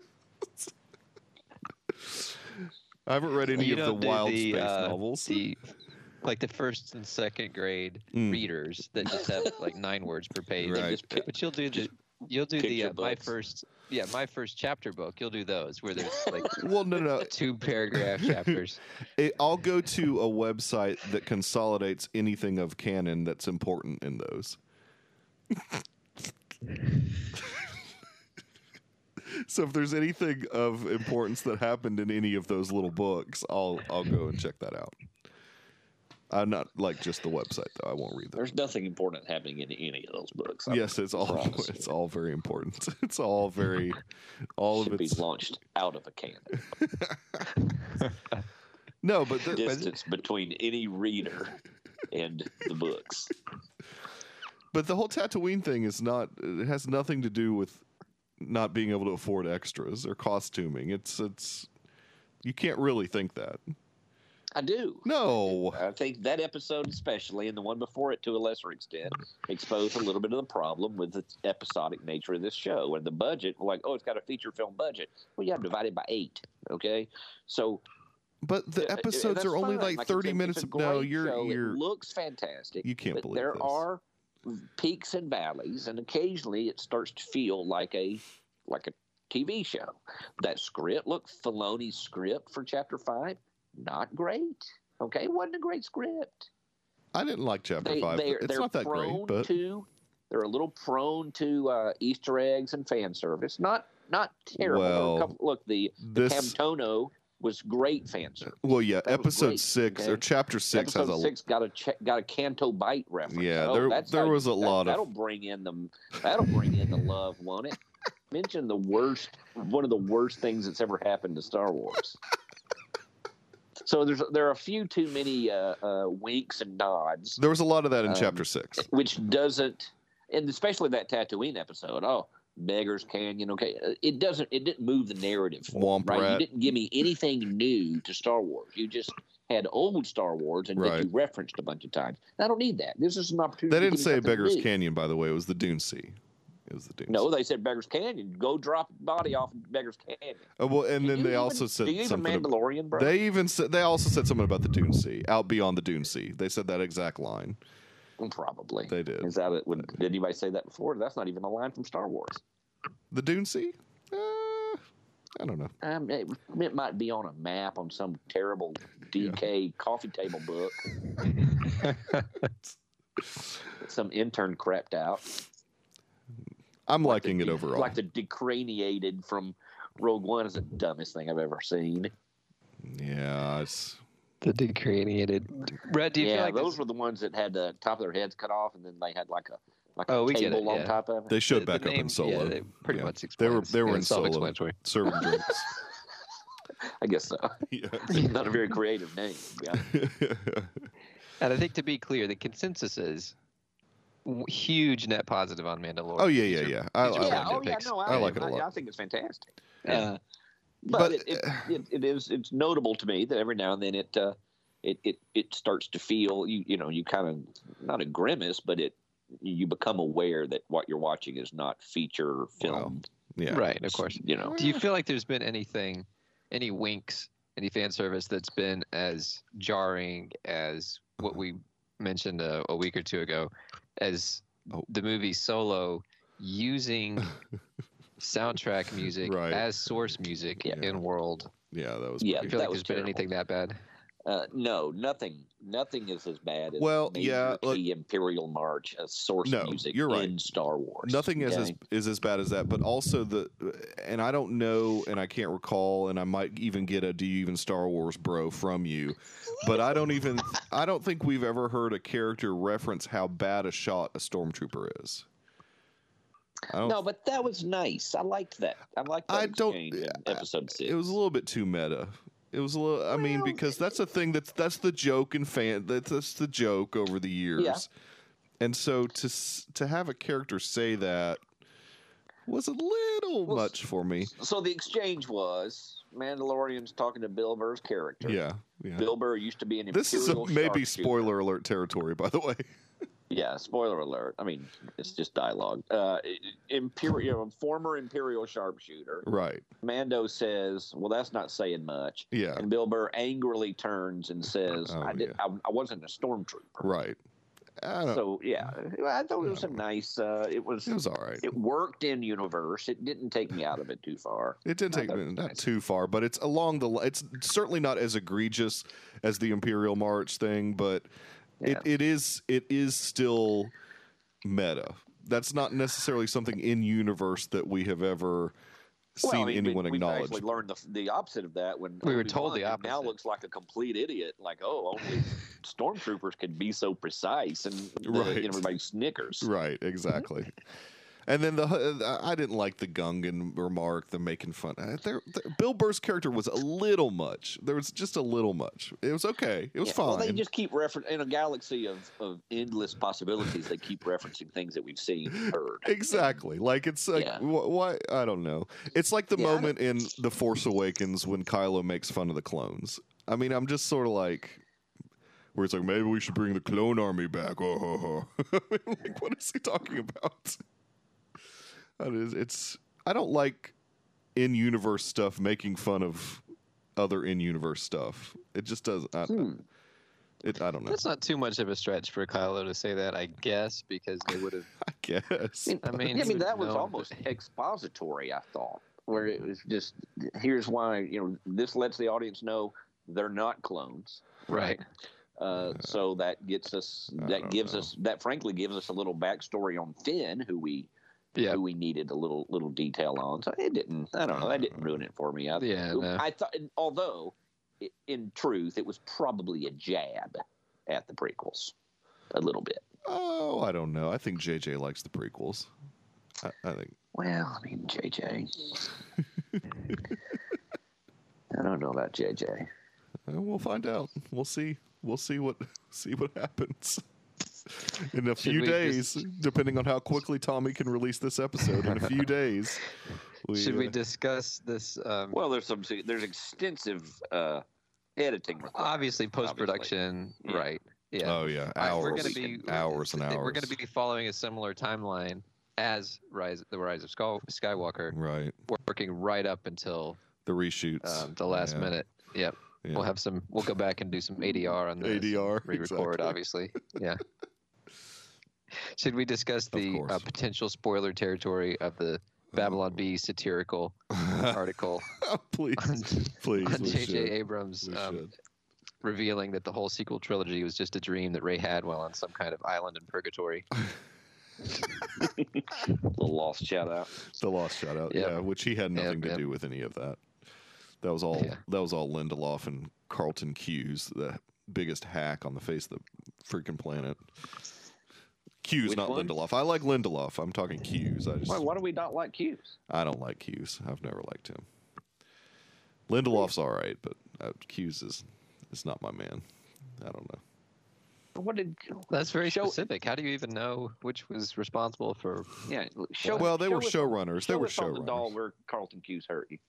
I haven't read any You of don't the do Wild the, Space uh, novels. The, like the first and second grade Mm. readers that just have like nine words per page. Right. Just pick, But you'll do the you'll do the picture uh, my books. first yeah my first chapter book. You'll do those where there's like Well, no, no. two paragraph chapters. It, I'll go to a website that consolidates anything of canon that's important in those. So if there's anything of importance that happened in any of those little books, I'll I'll go and check that out. I'm not like just the website though. I won't read them. There's nothing important happening in any of those books. I Yes, it's all promise it's you. all very important. It's all very all Should of be it's launched out of a cannon. no, but there, Distance between any reader and the books. but the whole Tatooine thing is not. It has nothing to do with not being able to afford extras or costuming. It's it's you can't really think that. I do. No. I think that episode especially, and the one before it to a lesser extent, exposed a little bit of the problem with the episodic nature of this show. And the budget, like, oh, it's got a feature film budget. Well, yeah, divided by eight, okay? So... But the uh, episodes that's are only fine. like it's thirty a- minutes. It's a Of, no, great you're show. you're It looks fantastic. you can't but believe there this. are peaks and valleys, and occasionally it starts to feel like a like a T V show. That script, look, Filoni's script for Chapter Five, not great. Okay, wasn't a great script. I didn't like chapter They, five. they're, It's they're not that great, prone but to they're a little prone to uh, Easter eggs and fan service. Not not terrible. There were a Well, couple, look, the, the this Camtono was great fan service. well, yeah. that was Episode great, six okay? or chapter six Episode has a six got a che- got a Canto Bite reference. Yeah, Oh, there- that's there how was you- a that, lot of- that'll bring in the that'll bring in the love, won't it? Mention the worst, one of the worst things that's ever happened to Star Wars. So there's there are a few too many uh, uh, winks and nods, there was a lot of that in Um, chapter six. which doesn't, and especially that Tatooine episode. Oh, Beggars Canyon. Okay, Uh, it doesn't. It didn't move the narrative. forward, Womp right? rat. You didn't give me anything new to Star Wars. You just had old Star Wars and Right. that you referenced a bunch of times. I don't need that. This is an opportunity. They to didn't give me say something Beggars new. Canyon, by the way. It was the Dune Sea. It was the Dune No, Sea. they said Beggar's Canyon. Go drop the body off of Beggar's Canyon. Oh, well, and Do then you they even- also said do you even something. about- Mandalorian, bro? They even said they also said something about the Dune Sea, out beyond the Dune Sea. They said that exact line. Probably. They did. Is that it? Would, did anybody say that before? That's not even a line from Star Wars. The Dune Sea? Uh, I don't know. Um, it, it might be on a map on some terrible D K coffee table book. Some intern crept out. I'm Like liking the- it overall. Like the decraniated from Rogue One is the dumbest thing I've ever seen. Yeah, it's The decraniated. Brett, do you yeah, feel like those this- were the ones that had the top of their heads cut off, and then they had like a like Oh, a we get table it, on yeah. top of it. they showed the- back the up in name- Solo. Yeah, they pretty Yeah. much They were explains. they were Yeah, in Solo self-explanatory. serving drinks. I guess so. Yeah. Not a very creative name. Yeah. And I think to be clear, the consensus is w- huge net positive on Mandalorian. Oh yeah, These yeah, are- yeah. I, these are I yeah, like good oh yeah, picks. no, I I, like it a I, lot. I think it's fantastic. Yeah. Uh, but But, it, it, it, it is it's notable to me that every now and then it uh, it, it it starts to feel you you know you kind of not a grimace, but it you become aware that what you're watching is not feature film. yeah. Right, of course. You know, Do you feel like there's been anything, any winks, any fan service that's been as jarring as what we mentioned a, a week or two ago, as Oh. the movie Solo using soundtrack music Right. as source music Yeah. in world? Yeah, that was Yeah, Do you pretty- feel that like was there's been terrible. anything that bad? uh, no, nothing, nothing is as bad as Well, Major yeah, look- Key Imperial March as source No, music you're right. in Star Wars. Nothing is okay? as is as bad as that, but also the and I don't know and I can't recall and I might even get a do you even Star Wars bro from you, but I don't even I don't think we've ever heard a character reference how bad a shot a stormtrooper is. I don't No, but that was nice. I liked that. I liked that I don't- exchange in episode six. it was a little bit too meta. It was a little I mean Well, because that's the thing that's that's the joke in fan that's, that's the joke over the years. Yeah. And so to s- to have a character say that was a little Well, much for me. So the exchange was Mandalorian's talking to Bill Burr's character. Yeah, yeah. Bill Burr used to be an This is a Imperial maybe sharpshooter. spoiler alert territory, by the way. Yeah, spoiler alert. I mean, it's just dialogue. Uh, Imperial, former Imperial sharpshooter. Right. Mando says, "Well, that's not saying much." Yeah. And Bill Burr angrily turns and says, Oh, "I did. yeah. I, I wasn't a stormtrooper." Right. I don't, So yeah, I thought it was a nice. Uh, it was. it was all right. It worked in universe. It didn't take me out of it too far. It didn't I take thought me it was not nice. too far, but it's along the. li- It's certainly not as egregious as the Imperial March thing, but Yeah. it, it is it is still meta. That's not necessarily something in universe that we have ever Well, seen I mean, anyone we, we've acknowledge. actually learned the, the opposite of that when We were Obi-Wan told the now opposite. looks like a complete idiot. Like, oh, only stormtroopers can be so precise, and the, Right. you know, everybody snickers. Right, exactly. And then the uh, I didn't like the Gungan remark, the making fun. Uh, there, there- Bill Burr's character was a little much. There was just a little much. It was okay. It was Yeah, fine. Well, they just keep referencing in a galaxy of, of endless possibilities. They keep referencing things that we've seen and heard. Exactly. Like it's like Yeah. wh- why I don't know. It's like the Yeah, I don't- moment in The Force Awakens when Kylo makes fun of the clones. I mean, I'm just sort of like where it's like maybe we should bring the clone army back. Oh, ho, ho. Like, what is he talking about? That is, it's I don't like in-universe stuff making fun of other in-universe stuff. It just does. I, Hmm. it, I don't know. That's not too much of a stretch for Kylo to say that, I guess, because they would have. I guess. I mean, Yeah, I he mean would that was know almost that- expository. I thought, where it was just here's why you know this lets the audience know they're not clones. Right. Uh, so that gets us I that don't gives know. us that frankly gives us a little backstory on Finn, who we Yeah. who we needed a little little detail on. So it didn't. I don't know. That didn't ruin it for me. I, Yeah, no. I thought, although i- in truth, it was probably a jab at the prequels, a little bit. Oh, I don't know. I think J J likes the prequels. I, I think. Well, I mean, J J. I don't know about J J. Uh, we'll find out. We'll see. We'll see what see what happens in a Should few we days, just- depending on how quickly Tommy can release this episode. In a few days, we, Should we uh, discuss this? Um, Well, there's some there's extensive uh, editing. requirements, obviously, post production, Yeah. right? Yeah. Oh yeah, All right, hours, we're gonna be hours and hours. We're going to be following a similar timeline as Rise the Rise of Sky, Skywalker, Right. working right up until The reshoots. um, the last Yeah. minute. Yep. Yeah. We'll have some. We'll go back and do some A D R on this. A D R, Re-record, exactly. obviously. Yeah. Should we discuss Of the course. uh, potential spoiler territory of the Babylon Bee satirical article please, on, please. on we J J should. Abrams We um, should. revealing that the whole sequel trilogy was just a dream that Ray had while on some kind of island in purgatory? Little lost shout out. The Lost shout out. Yep. Yeah, which he had nothing Yep, to yep. do with any of that. That was all. Yeah. That was all Lindelof and Carlton Cuse, the biggest hack on the face of the freaking planet. Cuse, Which not one? Lindelof. I like Lindelof. I'm talking Cuse. I just. Why, why do we not like Q's? I don't like Cuse. I've never liked him. Lindelof's all right, but uh, Cuse is is not my man. I don't know. What did? That's very Show- specific. How do you even know which was responsible for? Yeah, show. Well, they show were us- showrunners. They show were us on the doll showrunners. where Carlton Q's hurt you.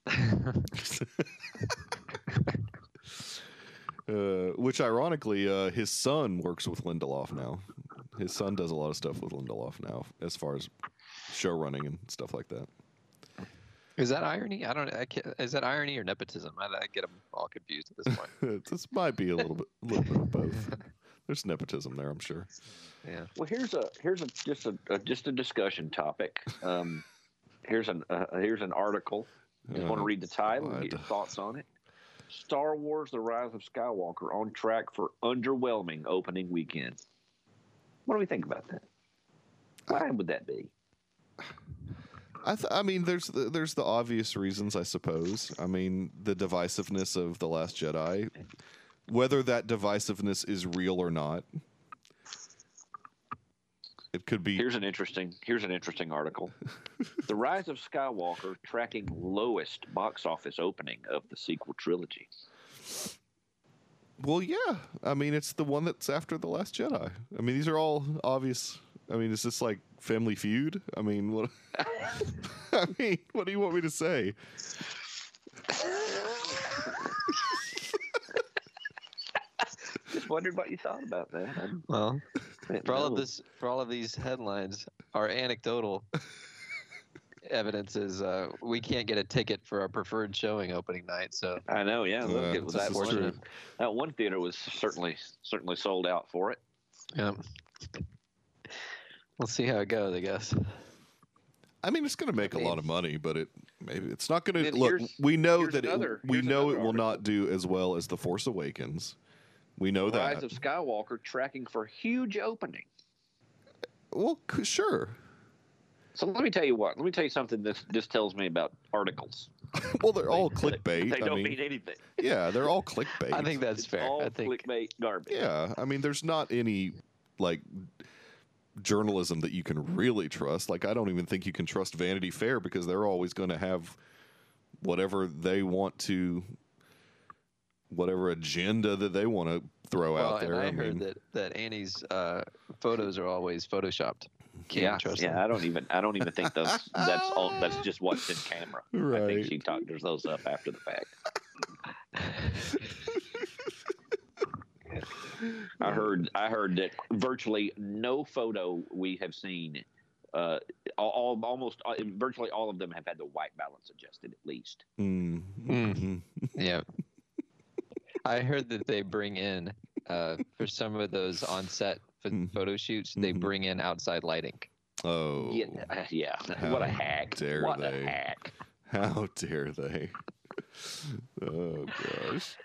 Uh, which, ironically, uh, his son works with Lindelof now. His son does a lot of stuff with Lindelof now, as far as show running and stuff like that. Is that irony? I don't. I can't, is that irony or nepotism? I, I get them all confused at this point. This might be a little bit, a little bit of both. There's nepotism there, I'm sure. Yeah. Well, here's a here's a just a, a just a discussion topic. Um, here's an uh, here's an article. Just want to Oh, read the title and get God. your thoughts on it. Star Wars: The Rise of Skywalker on track for underwhelming opening weekend. What do we think about that? Why would that be? I, th- I mean, there's the, there's the obvious reasons, I suppose. I mean, the divisiveness of The Last Jedi, whether that divisiveness is real or not. It could be. Here's an interesting here's an interesting article. The Rise of Skywalker tracking lowest box office opening of the sequel trilogy. Well, yeah. I mean, it's the one that's after The Last Jedi. I mean, these are all obvious. I mean, is this like Family Feud? I mean, what? I mean, what do you want me to say? Just wondered what you thought about that. I Well, didn't for all of know. this, for all of these headlines, our anecdotal evidence is uh, we can't get a ticket for our preferred showing opening night. So I know, yeah. Look, Uh, it was this that is one. true. That one theater was certainly certainly sold out for it. yeah, we'll see how it goes. I guess. I mean, it's going to make a I mean- lot of money, but it maybe it's not going to Then look. here's- We know here's that another- it, we here's know it another will not do as well as The Force Awakens. We know Rise that. of Skywalker tracking for huge opening. Well, c- sure. So let me tell you what. Let me tell you something this this tells me about articles. Well, they're all They- clickbait. They I don't mean, mean anything. yeah, they're all clickbait. I think that's It's fair. all I think. clickbait garbage. Yeah, I mean, there's not any like journalism that you can really trust. Like, I don't even think you can trust Vanity Fair because they're always going to have whatever they want to, whatever agenda that they want to throw Well, out there. and I, I heard mean, that that Annie's uh, photos are always photoshopped. Can't yeah, trust yeah. them. I don't even. I don't even think those. That's all. That's just what's in camera. I Right. think she doctors those up after the fact. I heard. I heard that virtually no photo we have seen, uh, all, all almost uh, virtually all of them have had the white balance adjusted at least. mm, Mm. mhm. Yeah. I heard that they bring in uh, for some of those on-set ph- Mhm. photo shoots, they Mhm. bring in outside lighting. Oh, Yeah, uh, yeah. How What a hack! dare What they. a hack! how dare they? Oh gosh.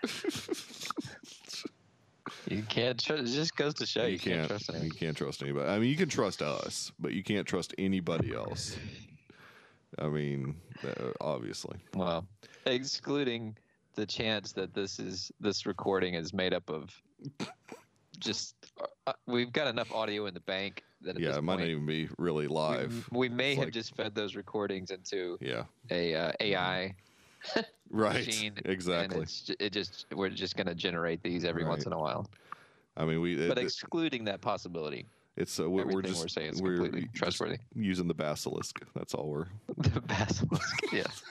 You can't trust. It just goes to show you, you can't, can't trust you anyone. can't trust anybody. I mean, you can trust us, but you can't trust anybody else. I mean, uh, obviously. Well, excluding the chance that this is this recording is made up of just uh, we've got enough audio in the bank that at Yeah, this it might not point, even be really we- live. We, may It's have like- just fed those recordings into Yeah, a uh, A I right. machine, and Exactly. it's, ju- it just we're just going to generate these every once Right. in a while. I mean, we. But it, excluding that possibility, it's uh, we're, we're everything just we're saying is we're completely just trustworthy. using the basilisk. That's all we're. The basilisk, yes.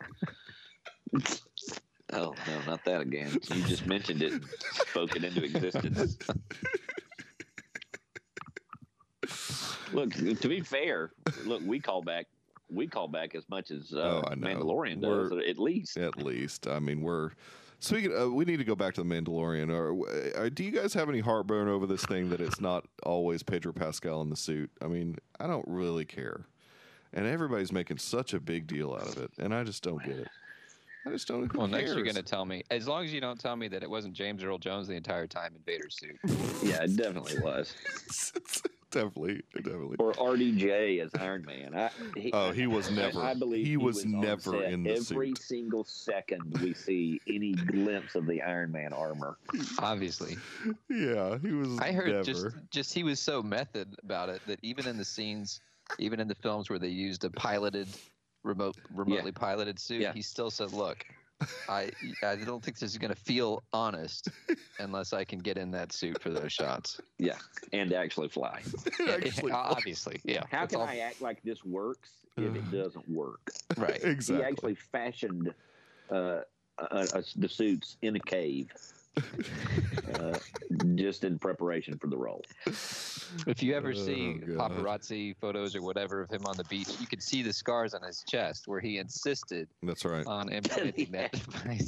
Oh no, not that again! You just mentioned it, and spoke it into existence. Look, to be fair, look, we call back, we call back as much as uh, Oh, I know. Mandalorian does, We're- at least. At least, I mean, we're speaking. Uh, we need to go back to the Mandalorian. Or, uh, do you guys have any heartburn over this thing that it's not always Pedro Pascal in the suit? I mean, I don't really care, and everybody's making such a big deal out of it, and I just don't get it. I just don't. Who Well, next you're cares? going to tell me, as long as you don't tell me that it wasn't James Earl Jones the entire time in Vader's suit. Yeah, it definitely was. definitely, definitely. Or R D J as Iron Man. I, he, Oh, he was I- never. I believe he was on never set in the every suit. single second we see any glimpse of the Iron Man armor. Obviously. Yeah, he was. I heard never. just just he was so method about it that even in the scenes, even in the films where they used a piloted, remote, remotely piloted suit, Yeah. he still said, "Look, I I don't think this is going to feel honest unless I can get in that suit for those shots." Yeah, and actually fly. Actually, Obviously, yeah. How That's can all- I act like this works if it doesn't work? Right. exactly. He actually fashioned uh, uh, uh, the suits in a cave. uh, just in preparation for the role. If you ever Oh, see God. paparazzi photos or whatever of him on the beach, you can see the scars on his chest where he insisted That's right. on implementing that device.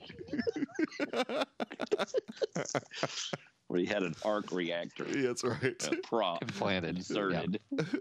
Where he had an arc reactor Yeah, that's right. uh, prop Implanted. inserted.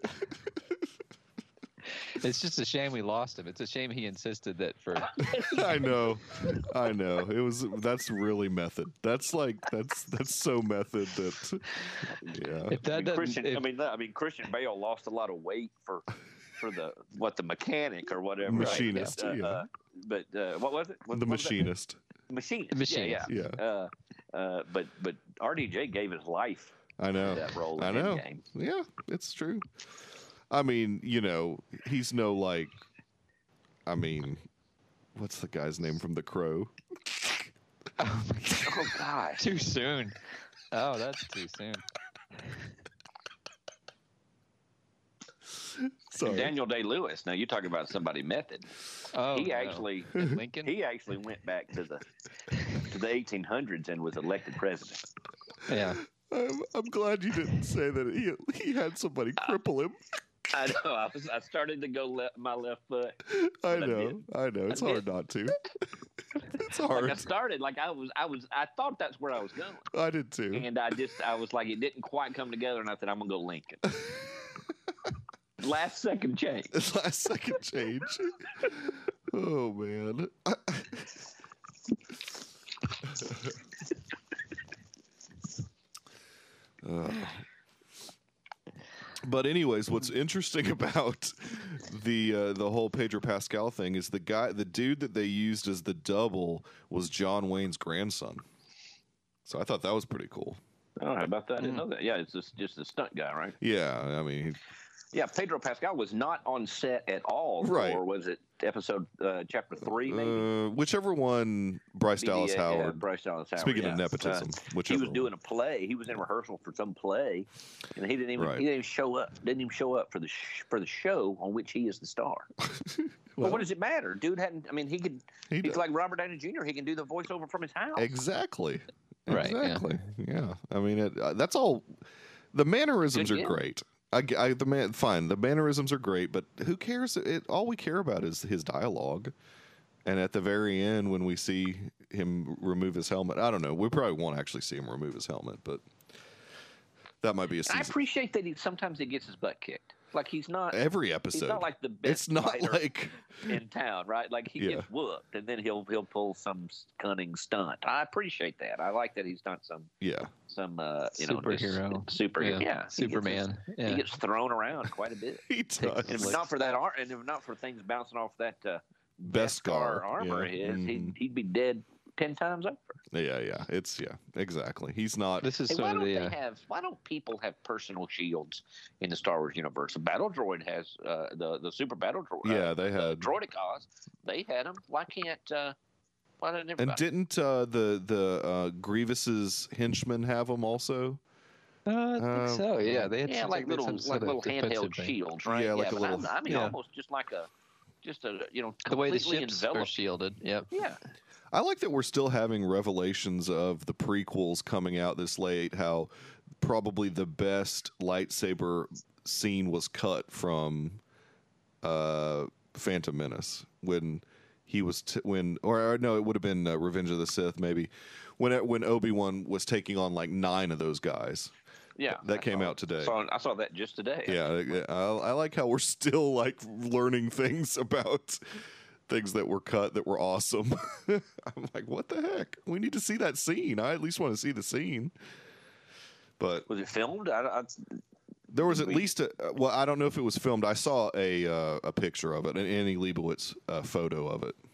It's just a shame we lost him. It's a shame he insisted that for I know, I know. It was that's really method. That's like that's that's so method that yeah. if I that mean, doesn't. Christian, if- I mean, I mean, Christian Bale lost a lot of weight for for the what the mechanic or whatever. Machinist, Right? yeah. Uh, but uh, what was it? What, The what was that? machinist. Machinist. Machinist. Yeah, Yeah, yeah. Uh, uh, but but R D J gave his life I to know. that role. I in know. Endgame. Yeah, it's true. I mean, you know, he's no like. I mean, what's the guy's name from The Crow? oh, my God. Oh God. Too soon. Oh, that's too soon. Sorry. Daniel Day Lewis. Now you talk about somebody method. Oh, he no. actually Lincoln. he actually went back to the to the eighteen hundreds and was elected president. Yeah. I'm, I'm glad you didn't say that he he had somebody cripple him. I know. I was. I started to go le- my left foot. I But I know. did. I know. It's I hard did. not to. It's Like hard. I started like I was. I was. I thought that's where I was going, I did too. and I just. I was like, it didn't quite come together, and I said, I'm gonna go Lincoln. Last second change. Last second change. Oh man. Uh, but anyways, what's interesting about the uh, the whole Pedro Pascal thing is the guy, the dude that they used as the double was John Wayne's grandson. So I thought that was pretty cool. Oh, how about that? I didn't know that. Yeah, it's just just a stunt guy, right? Yeah, I mean, Yeah, Pedro Pascal was not on set at all. Right. Or was it episode uh, chapter three? Maybe. uh, whichever one Bryce Dallas B B A, yeah, Howard. Bryce Dallas Howard. Speaking yeah. of nepotism, Uh, whichever he was doing a play. He was in rehearsal for some play, and he didn't even Right. he didn't even show up. Didn't even show up for the sh- for the show on which he is the star. Well, But what does it matter? Dude hadn't. I mean, he could. he He's does. like Robert Downey Junior He can do the voiceover from his house. Exactly. Right, yeah. Exactly. Yeah. I mean, it, uh, that's all. The mannerisms Good are deal. great. I, I- the man, fine. The mannerisms are great, but who cares? It all we care about is his dialogue. And at the very end, when we see him remove his helmet, I don't know. We probably won't actually see him remove his helmet, but that might be a I season. appreciate that he sometimes he gets his butt kicked. Like he's not. Every He's episode. not like the best it's not fighter like in town, right? Like he Yeah. gets whooped, and then he'll he'll pull some cunning stunt. I appreciate that. I like that he's not some yeah. some uh, you know just Superhero. superhero. Yeah, he Superman. Gets, yeah. he gets thrown around quite a bit. He Takes does. And if not for that, ar- and if not for things bouncing off that uh, Beskar, armor yeah. of his, Mhm. he'd, he'd be dead ten times over. Yeah, yeah. It's yeah, exactly. He's not. This is Hey, why sort of don't the. they Uh, have? Why don't people have personal shields in the Star Wars universe? The Battle Droid has uh, the the Super Battle Droid. Yeah, uh, they the had. Droidicons. They had them. Why can't? Uh, why didn't everybody? And didn't uh, the the uh, Grievous's henchmen have them also? uh, I think uh, so. Yeah, they had yeah, some, like little some sort like of little defensive handheld thing. shields, right? Yeah, like a but little- I, I mean, yeah. almost just like a, just a you know, The way the completely ships are enveloped. shielded. Yep. Yeah, I like that we're still having revelations of the prequels coming out this late. How probably the best lightsaber scene was cut from uh, Phantom Menace when he was t- when or, or no, it would have been uh, Revenge of the Sith maybe when it, when Obi-Wan was taking on like nine of those guys. Yeah, that I came saw, out today. Saw, I saw that just today. Yeah, I, I like how we're still like learning things about things that were cut that were awesome. I'm like, what the heck? We need to see that scene. I at least want to see the scene. But was it filmed? I, I, there was at least a well, I don't know if it was filmed. I saw a uh, a picture of it, an Annie Leibovitz uh, photo of it.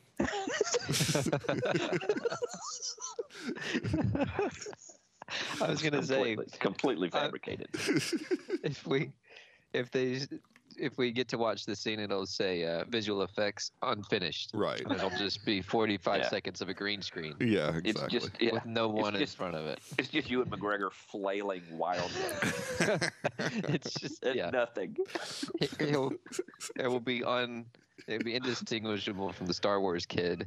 I was gonna say completely, completely fabricated. Uh, if we, if they, if we get to watch the scene, it'll say uh, visual effects unfinished. Right. And it'll just be forty-five Yeah. seconds of a green screen. Yeah, exactly. It's just yeah, With no one in just- front of it. it's just you and McGregor flailing wildly. It's just And yeah. nothing. It, it'll, it will be un. It'll be indistinguishable from the Star Wars kid.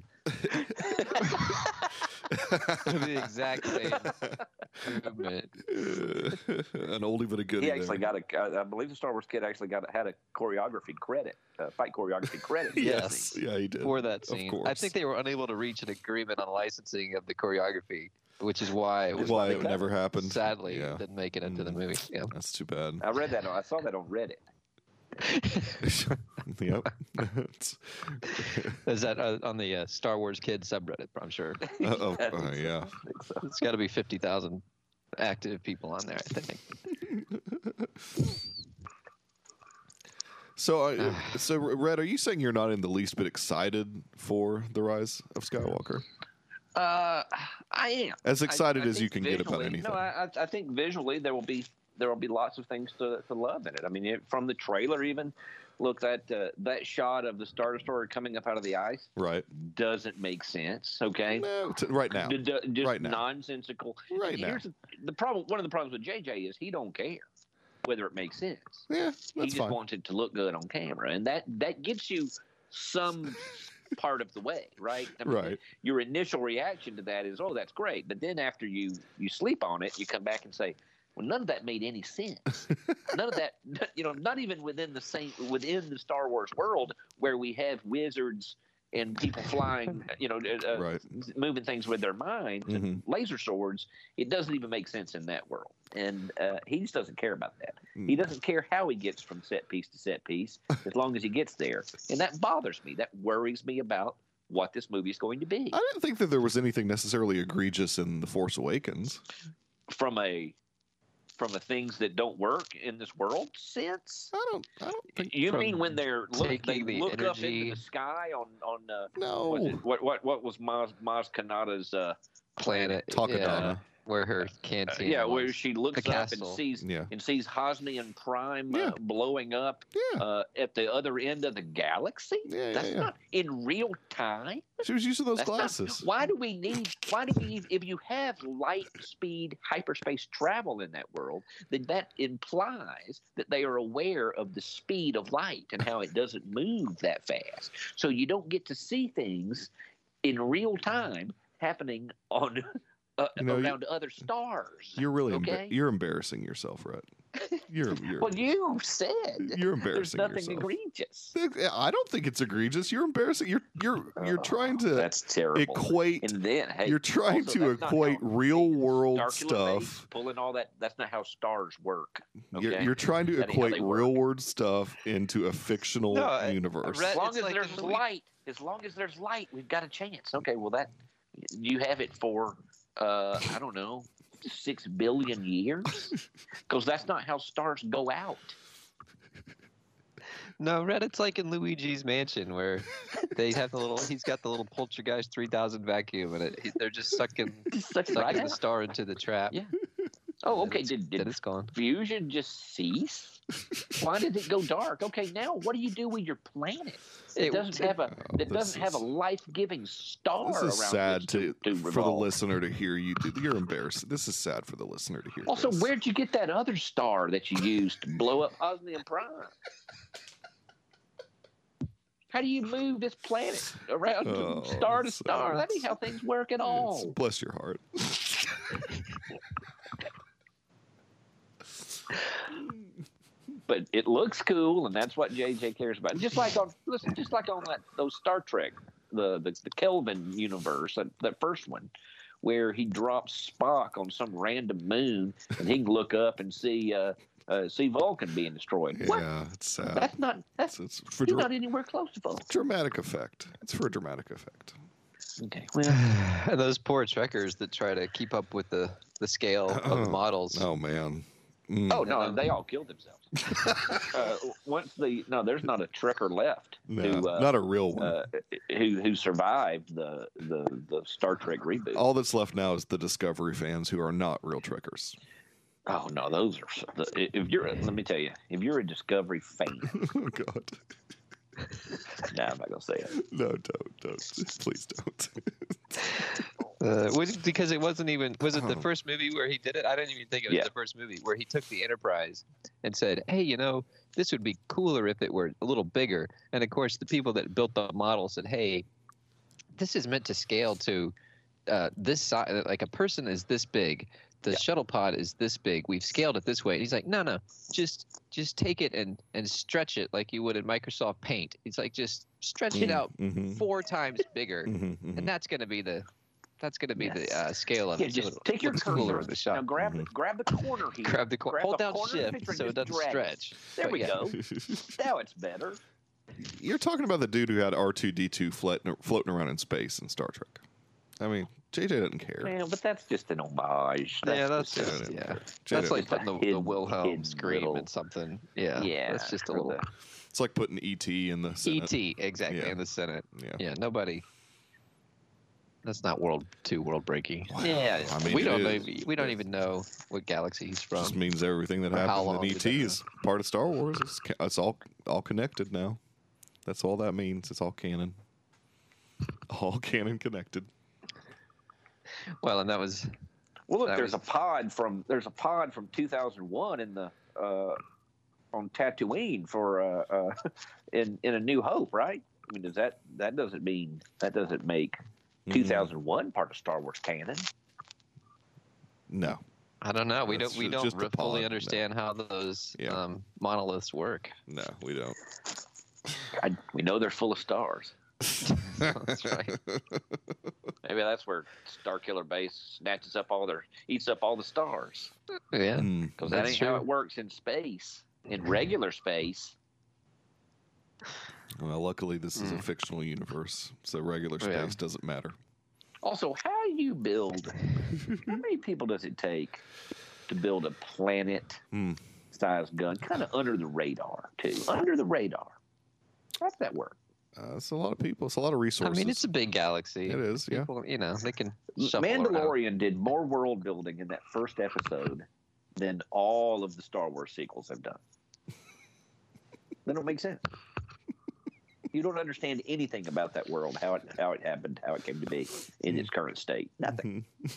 It'll be the exact same movement. An oldie but a goodie. He actually there. got a. I believe the Star Wars kid actually got a, had a choreography credit, uh, fight choreography credit. Yes, yeah, he did. For that Of scene. I course. think they were unable to reach an agreement on licensing of the choreography, which is why it was why they it cut never happened. sadly yeah, didn't make it into the Mm. movie. Yeah. that's too bad. I read that. On, I saw that on Reddit. Yep. It's- Is that uh, on the uh, Star Wars kid subreddit? I'm sure. uh, oh, I uh, think so. yeah. I think so. It's got to be fifty thousand active people on there, I think. So, uh, so Red, are you saying you're not in the least bit excited for the Rise of Skywalker? Uh, I am As excited I- I as you think can get about visually- anything. No, I, I I think visually there will be there will be lots of things to, to love in it. I mean, it, from the trailer even, look that uh, that shot of the Star Destroyer coming up out of the ice Right. doesn't make sense. Okay. No, t- right now. D- d- just Right now. nonsensical. Right And now. Here's the, the problem. One of the problems with J J is he don't care whether it makes sense. Yeah, he that's just fine. wants it to look good on camera, and that that gets you some part of the way, right? I mean, Right. Your initial reaction to that is, "Oh, that's great," but then after you you sleep on it, you come back and say, "Well, none of that made any sense. None of that, you know, not even within the same within the Star Wars world where we have wizards and people flying, you know, uh, Right. moving things with their minds and Mhm. laser swords. It doesn't even make sense in that world, and uh, he just doesn't care about that. Mm. He doesn't care how he gets from set piece to set piece, as long as he gets there, and that bothers me. That worries me about what this movie is going to be I didn't think that there was anything necessarily egregious in The Force Awakens. from a from a things that don't work in this world sense. I don't. I don't think. You from mean when they're look, they taking the look up energy- into the sky on on uh, No. what's it- what what what was Maz Maz Kanata's uh, Planet. Takadana. Yeah, where her canteen yeah, where was. she looks The up and castle. sees Yeah. and sees Hosnian Prime Yeah. uh, blowing up Yeah. uh, at the other end of the galaxy. Yeah, yeah, That's yeah. not in real time. She was using those That's not- glasses. why do we need? Why do we? If you have light speed hyperspace travel in that world, then that implies that they are aware of the speed of light and how it doesn't move that fast. So you don't get to see things in real time happening on uh, You know, you- around other stars. You're really. emba- okay. you're embarrassing yourself, Red. You're. You're. Well, you said You're there's embarrassing nothing yourself. egregious. I don't think it's egregious. You're embarrassing. You're. You're. You're trying to That's terrible. equate. And then, hey, You're trying also, to that's not equate how real world Starkiller base, stuff. pulling all that. That's not how stars work. Okay? You're, you're trying to That ain't how equate they work. real world stuff into a fictional No, I- universe. I read- as long it's as like there's in Louis- light, as long as there's light, we've got a chance. Okay, well that you have it for uh, I don't know six billion years, because that's not how stars go out. No, Reddit's like in Luigi's Mansion where they have the little. He's got the little Poltergeist three thousand vacuum, and it, he, they're just sucking Suck it right sucking out. the star into the trap. Yeah. Oh, And okay. it's- Did, Then did it's gone. fusion just cease? Why did it go dark? Okay, now what do you do with your planet? It It- doesn't have a. Oh, It this doesn't have a is- life-giving star This is around sad which to, to, to for the revolve. listener to hear you. Do. You're embarrassed. This is sad for the listener to hear. Also, this. where'd you get that other star that you used to blow up Osmium Prime? How do you move this planet around Oh, from star to so- star? That ain't how things work at It's- all. bless your heart. but it looks cool, and that's what J J cares about. Just like on listen, just like on that those Star Trek, the the, the Kelvin universe, that, that first one, where he drops Spock on some random moon, and he can look up and see uh, uh, see Vulcan being destroyed. Yeah, What? it's sad. That's not that's It's, it's for he's dra- not anywhere close to Vulcan. dramatic effect. It's for a dramatic effect. Okay, well, And those poor trekkers that try to keep up with the, the scale of the models. Oh man. Mm. oh no, they all killed themselves. uh, once the no, there's not a Trekker left No, who uh, not a real one. uh, who who survived the, the the Star Trek reboot. All that's left now is the Discovery fans who are not real Trekkers. Oh no, those are so- the- if you're a, let me tell you, if you're a Discovery fan, Oh God. nah, I'm not gonna say it. No, don't, don't. Please don't. Uh, was it because it wasn't even was it the Oh. first movie where he did it? I didn't even think it was Yeah. the first movie where he took the Enterprise and said, "Hey, you know, this would be cooler if it were a little bigger." And of course, the people that built the model said, "Hey, this is meant to scale to uh, this size. Like a person is this big. The Yeah. shuttle pod is this big. We've scaled it this way." And he's like, "No, no, just just take it and and stretch it like you would in Microsoft Paint." He's like, "Just stretch it out Mhm. four times bigger." Mhm, mhm. And that's going to be the that's going to be Yes. the uh, scale of Yeah, it. So just it take your looks cooler cursor. in the shot. Now grab the grab the corner here. Grab the corner. grab Hold the down corner of the shift picture and so it just doesn't drag it. stretch. There But we yeah. go. Now it's better. You're talking about the dude who had R two D two floating floating around in space in Star Trek. I mean, J J doesn't care. Man, but that's just an homage. That's Yeah, that's just, just, Yeah, yeah. J J That's like doesn't putting the, hidden- the Wilhelm hidden scream little- in something. Yeah, yeah, that's just a for little the- It's like putting E T in the E Senate. T exactly Yeah. in the Senate. Yeah. Yeah, nobody. That's not world two world breaking. Yeah, I mean, we it don't know. is. We don't even know what galaxy he's from. Just means everything that Or how happens long in we E don't T know. is part of Star Wars. It's, ca- it's all all connected now. That's all that means. It's all canon. All canon connected. Well, and that was Well, look, That there's was- a pod from there's a pod from two thousand one in the uh, on Tatooine for uh, uh, in in A New Hope, right? I mean, does that that doesn't mean that doesn't make Mhm. two thousand one part of Star Wars canon? No. I don't know. We That's don't we ju- don't just a re- fully pod, understand how those Yeah. um, monoliths work. No, we don't. I, we know they're full of stars. That's right. Maybe that's where Starkiller Base snatches up all their eats up all the stars. Yeah. Mm. Because that That's ain't how true. it works in space. In regular space, Well, luckily this is a Mm. fictional universe, so regular Oh, yeah. space doesn't matter. also, how do you build? How many people does it take to build a planet-sized gun, kind of under the radar, too? Under the radar. How's that work? Uh, it's a lot of people. It's a lot of I resources. mean, it's a big galaxy. It is, yeah. People, you know, they can shuffle around. Mandalorian did more world building in that first episode than all of the Star Wars sequels have done. That don't make sense. You don't understand anything about that world, how it how it happened, how it came to be in its current state. Nothing. Mhm.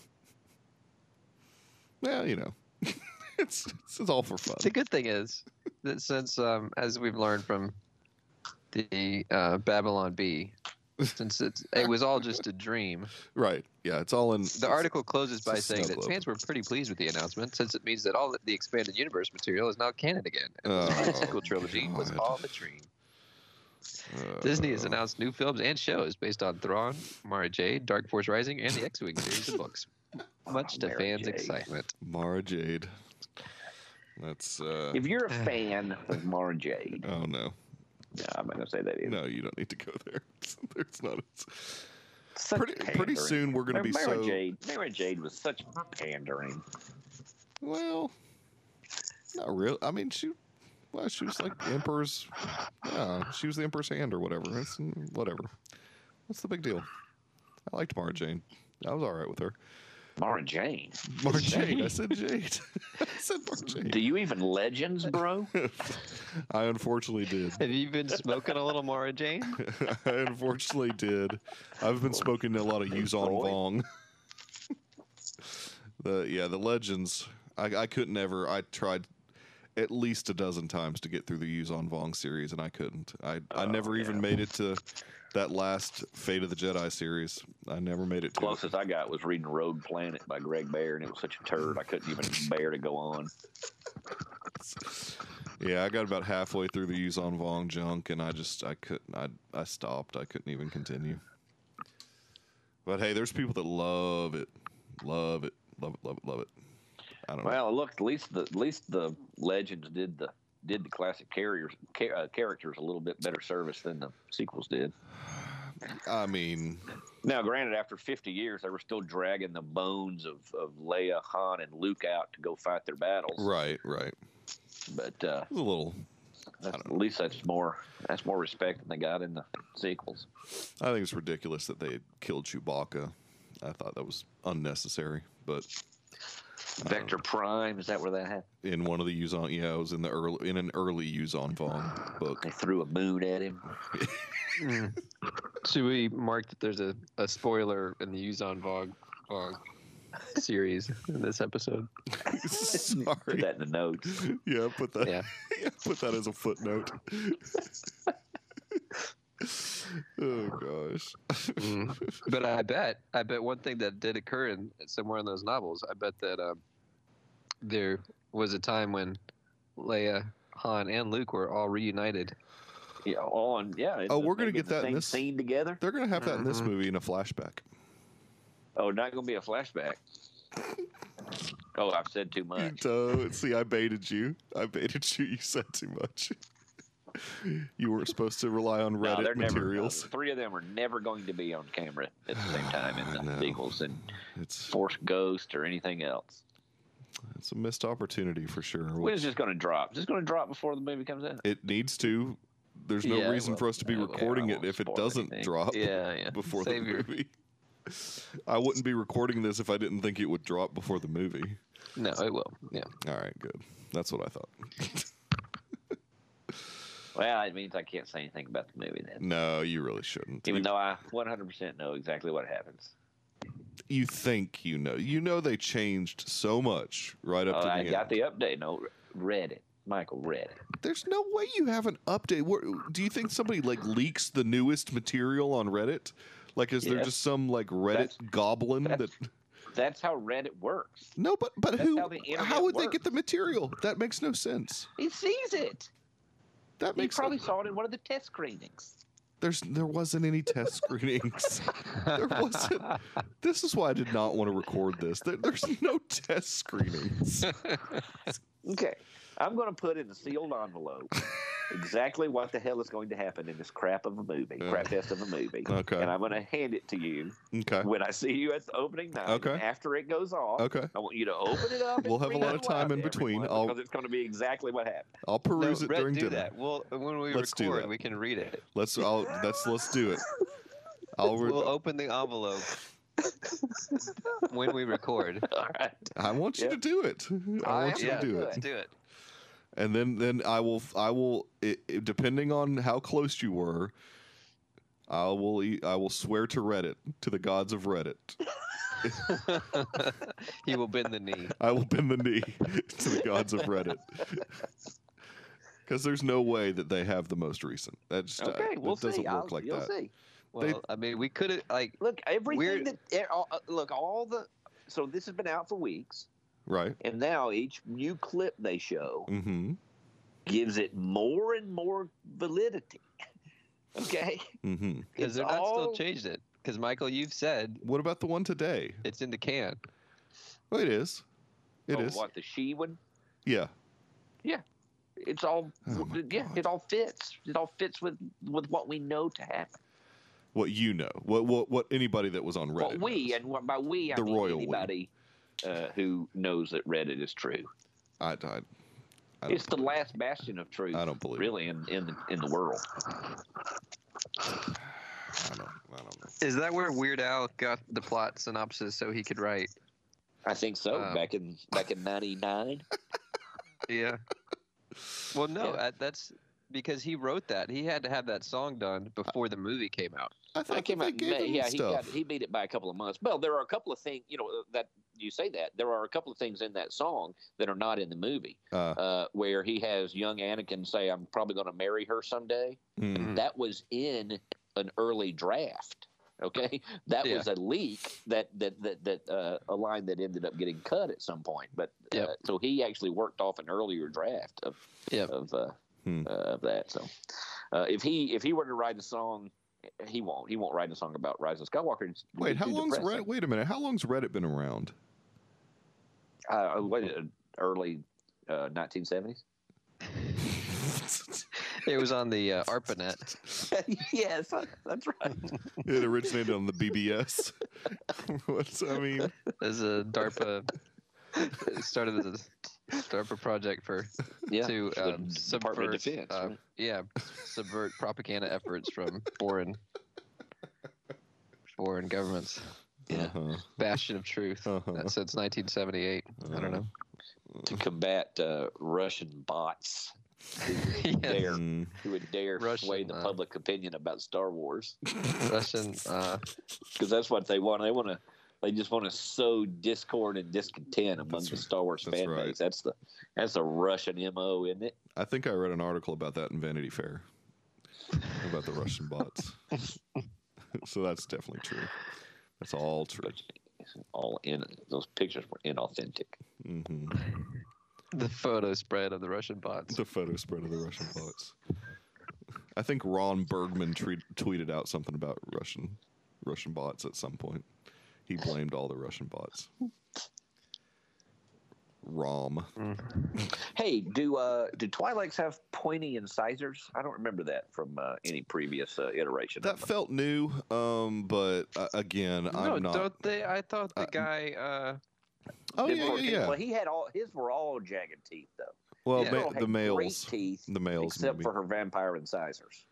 Well, you know, it's, it's it's all for fun. The good thing is that since, um, as we've learned from the uh, Babylon Bee, since it's, it was all just a dream, Right? Yeah, it's all in. the article closes it's by a saying snow that globe. fans were pretty pleased with the announcement, since it means that all the expanded universe material is now canon again. And the Oh, sequel trilogy was God. all a dream. Uh, Disney has announced new films and shows based on Thrawn, Mara Jade, Dark Force Rising, and the X-Wing series of books. Much to Mara fans' Jade. excitement. Mara Jade. That's. Uh, If you're a fan of Mara Jade, oh no, no, I'm not gonna say that either. no, you don't need to go there. There's not. Such Pretty pretty pandering. soon we're gonna be Mara so. Jade, Mara Jade was such pandering. Well, not real. I mean, she. Well, she was like the Emperor's. Yeah, she was the Emperor's hand or whatever. It's, whatever. What's the big deal? I liked Mara Jade. I was all right with her. Mara Jane. Mara Jade. I said Jade. I said Mara Jade. Do you even legends, bro? I unfortunately did. Have you been smoking a little Mara Jane? I unfortunately did. I've been smoking a lot of Yuzon Boy. Vong. the yeah, the legends. I, I couldn't ever. I tried at least a dozen times to get through the Yuzon Vong series, and I couldn't. I I Oh, never even yeah. made it to that last Fate of the Jedi series. I never made it to it. Closest I got was reading Rogue Planet by Greg Bear, and it was such a turd I couldn't even bear to go on. Yeah, I got about halfway through the Yuzon Vong junk, and I just I couldn't. I I stopped. I couldn't even continue. But hey, there's people that love it, love it, love it, love it, love it. I don't know. Well, look, at least the at least the Legends did the did the classic carriers ca- uh, characters a little bit better service than the sequels did. I mean, Now, granted, after fifty years, they were still dragging the bones of, of Leia, Han, and Luke out to go fight their battles. right, right. But uh, It was a little. that's, at least that's more that's more respect than they got in the sequels. I think it's ridiculous that they killed Chewbacca. I thought that was unnecessary, but Vector Prime, is that where that happened? in one of the Yuzon, yeah, it was in the early in an early Yuzon Vong book. They threw a moon at him. Should we mark that there's a, a spoiler in the Yuzon Vog, Vog series in this episode? Put Sorry. that in the notes. Yeah, put that. Yeah. Yeah, put that as a footnote. Oh gosh. Mm. But I bet, I bet one thing that did occur in somewhere in those novels, I bet that um, there was a time when Leia, Han, and Luke were all reunited. Yeah, on yeah. Oh, we're gonna maybe get the that in same this- scene together. They're gonna have that in this Mhm. movie in a flashback. Oh, not gonna be a flashback. Oh, I've said too much. Don't see. I baited you. I baited you. You said too much. You weren't supposed to rely on No, Reddit they're never. No, materials. the three of them are never going to be on camera at the same time in I the know. sequels and It's Force Ghost or anything else. it's a missed opportunity for sure. When is this going to drop? Is this going to drop before the movie comes out? It needs to. There's no Yeah, reason well, for us to be yeah, well, recording I it won't if it spoil doesn't anything. drop Yeah, yeah. before Save the your- movie. I wouldn't be recording this if I didn't think it would drop before the movie. No, it will. Yeah. All right, good. That's what I thought. Well, it means I can't say anything about the movie then. No, you really shouldn't. Even you, though I one hundred percent know exactly what happens. you think you know. You know they changed so much right up Oh, to the I end. got the update. No, read it. Michael read it. There's no way you have an update. Where, do you think somebody like leaks the newest material on Reddit? Like, is there Yes. just some like Reddit That's- goblin that? that's- That's how Reddit works. No, but but that's who? how the internet How would they works. get the material? That makes no sense. He sees it. That He makes probably no, saw it in one of the test screenings. there's there wasn't any test screenings. There wasn't. This is why I did not want to record this. There, there's no test screenings. Okay. I'm going to put in a sealed envelope exactly what the hell is going to happen in this crap of a movie, Yeah. crap fest of a movie. Okay. And I'm going to hand it to you Okay. when I see you at the opening night. Okay. And after it goes off, Okay. I want you to open it up. and We'll have a read lot it of time aloud in to between. everyone I'll- because it's going to be exactly what happened. I'll peruse no, it Brett, during do dinner. that. We'll when we Let's do record, that. we can read it. Let's. I'll. That's. Let's do it. I'll. Re- We'll open the envelope when we record. All right. I want you Yeah. to do it. I I want am you yeah, to do let's it. do it. And then, then I will. I will. It, it- depending on how close you were, I will. e- I will swear to Reddit, to the gods of Reddit. He will bend the knee. I will bend the knee to the gods of Reddit. Because there's no way that they have the most recent. That's just, Okay, uh, we'll it doesn't see. work I'll, like you'll that. see. Well, They- I mean, we could have like Look, everything We're- that eh, all- uh, look all the so this has been out for weeks, Right. and now each new clip they show Mm-hmm. gives it more and more validity. Okay, Mm-hmm. because It's they're not all- still changed it. Because Michael, you've said What about the one today? it's in the can. Well, it is. It oh, is. what the she one? Yeah. It's all Oh my yeah, God. it all fits. It all fits with with what we know to happen. What you know. What what what anybody that was on Reddit. What we knows. and what by we I The mean royal we. anybody uh, who knows that Reddit is true. I, I, I don't, It's the last bastion of truth. I don't believe it. really in in the, in the world. I don't. I don't know. Is that where Weird Al got the plot synopsis so he could write? I think so. Um, back in back in ninety-nine. Yeah. Well, no, Yeah. that, that's because he wrote that. He had to have that song done before the movie came out. I thought That came they out in gave May. him Yeah, he got stuff. he beat it by a couple of months. Well, there are a couple of things, you know, that you say that there are a couple of things in that song that are not in the movie. Uh, Uh, where he has young Anakin say, "I'm probably going to marry her someday." mm, That was in an early draft, Okay, that Yeah. was a leak that that that, that uh, a line that ended up getting cut at some point. But uh, Yep. so he actually worked off an earlier draft of Yep. of uh, Hmm. uh, of that. So uh, if he if he were to write a song, he won't. He won't write a song about Rise of Skywalker. It's Wait, how too long's depressing. Reddit? Wait a minute. How long's Reddit been around? Uh, what, uh, early uh, nineteen seventies. It was on the uh, ARPANET. Yes, that's right. It originated on the B B S. What's I mean? As a DARPA it started as a DARPA project for Yeah, to the um, Department subvert, of Defense. uh, right? yeah, subvert propaganda efforts from foreign foreign governments. Yeah, Uh-huh. Bastion of truth. Uh-huh. That's since nineteen seventy-eight. I don't know. to combat uh, Russian bots who would Yes. dare Mm. who would dare Russian, sway the uh, public opinion about Star Wars, Russian. Uh, because that's what they want. They want to. They just want to sow discord and discontent among That's the right. Star Wars That's fan right. base. That's the that's a Russian M O, isn't it? I think I read an article about that in Vanity Fair about the Russian bots. So that's definitely true. That's all true. All in those pictures were inauthentic. hmm the photo spread of the Russian bots. It's a photo spread of the Russian bots. I think Ron Bergman tre- tweeted out something about Russian Russian bots at some point. He blamed all the Russian bots. ROM. Hey, do uh do Twi'leks have pointy incisors? I don't remember that from uh, any previous uh, iteration. That of them. felt new, um, but uh, again, No, I'm not. don't they? I thought the Uh, guy. Uh, Oh Did yeah, work yeah, in- yeah. Well, he had all his were all jagged teeth though. Well, Yeah. ma- Girl had the great males, teeth, the males, except maybe. for her vampire incisors.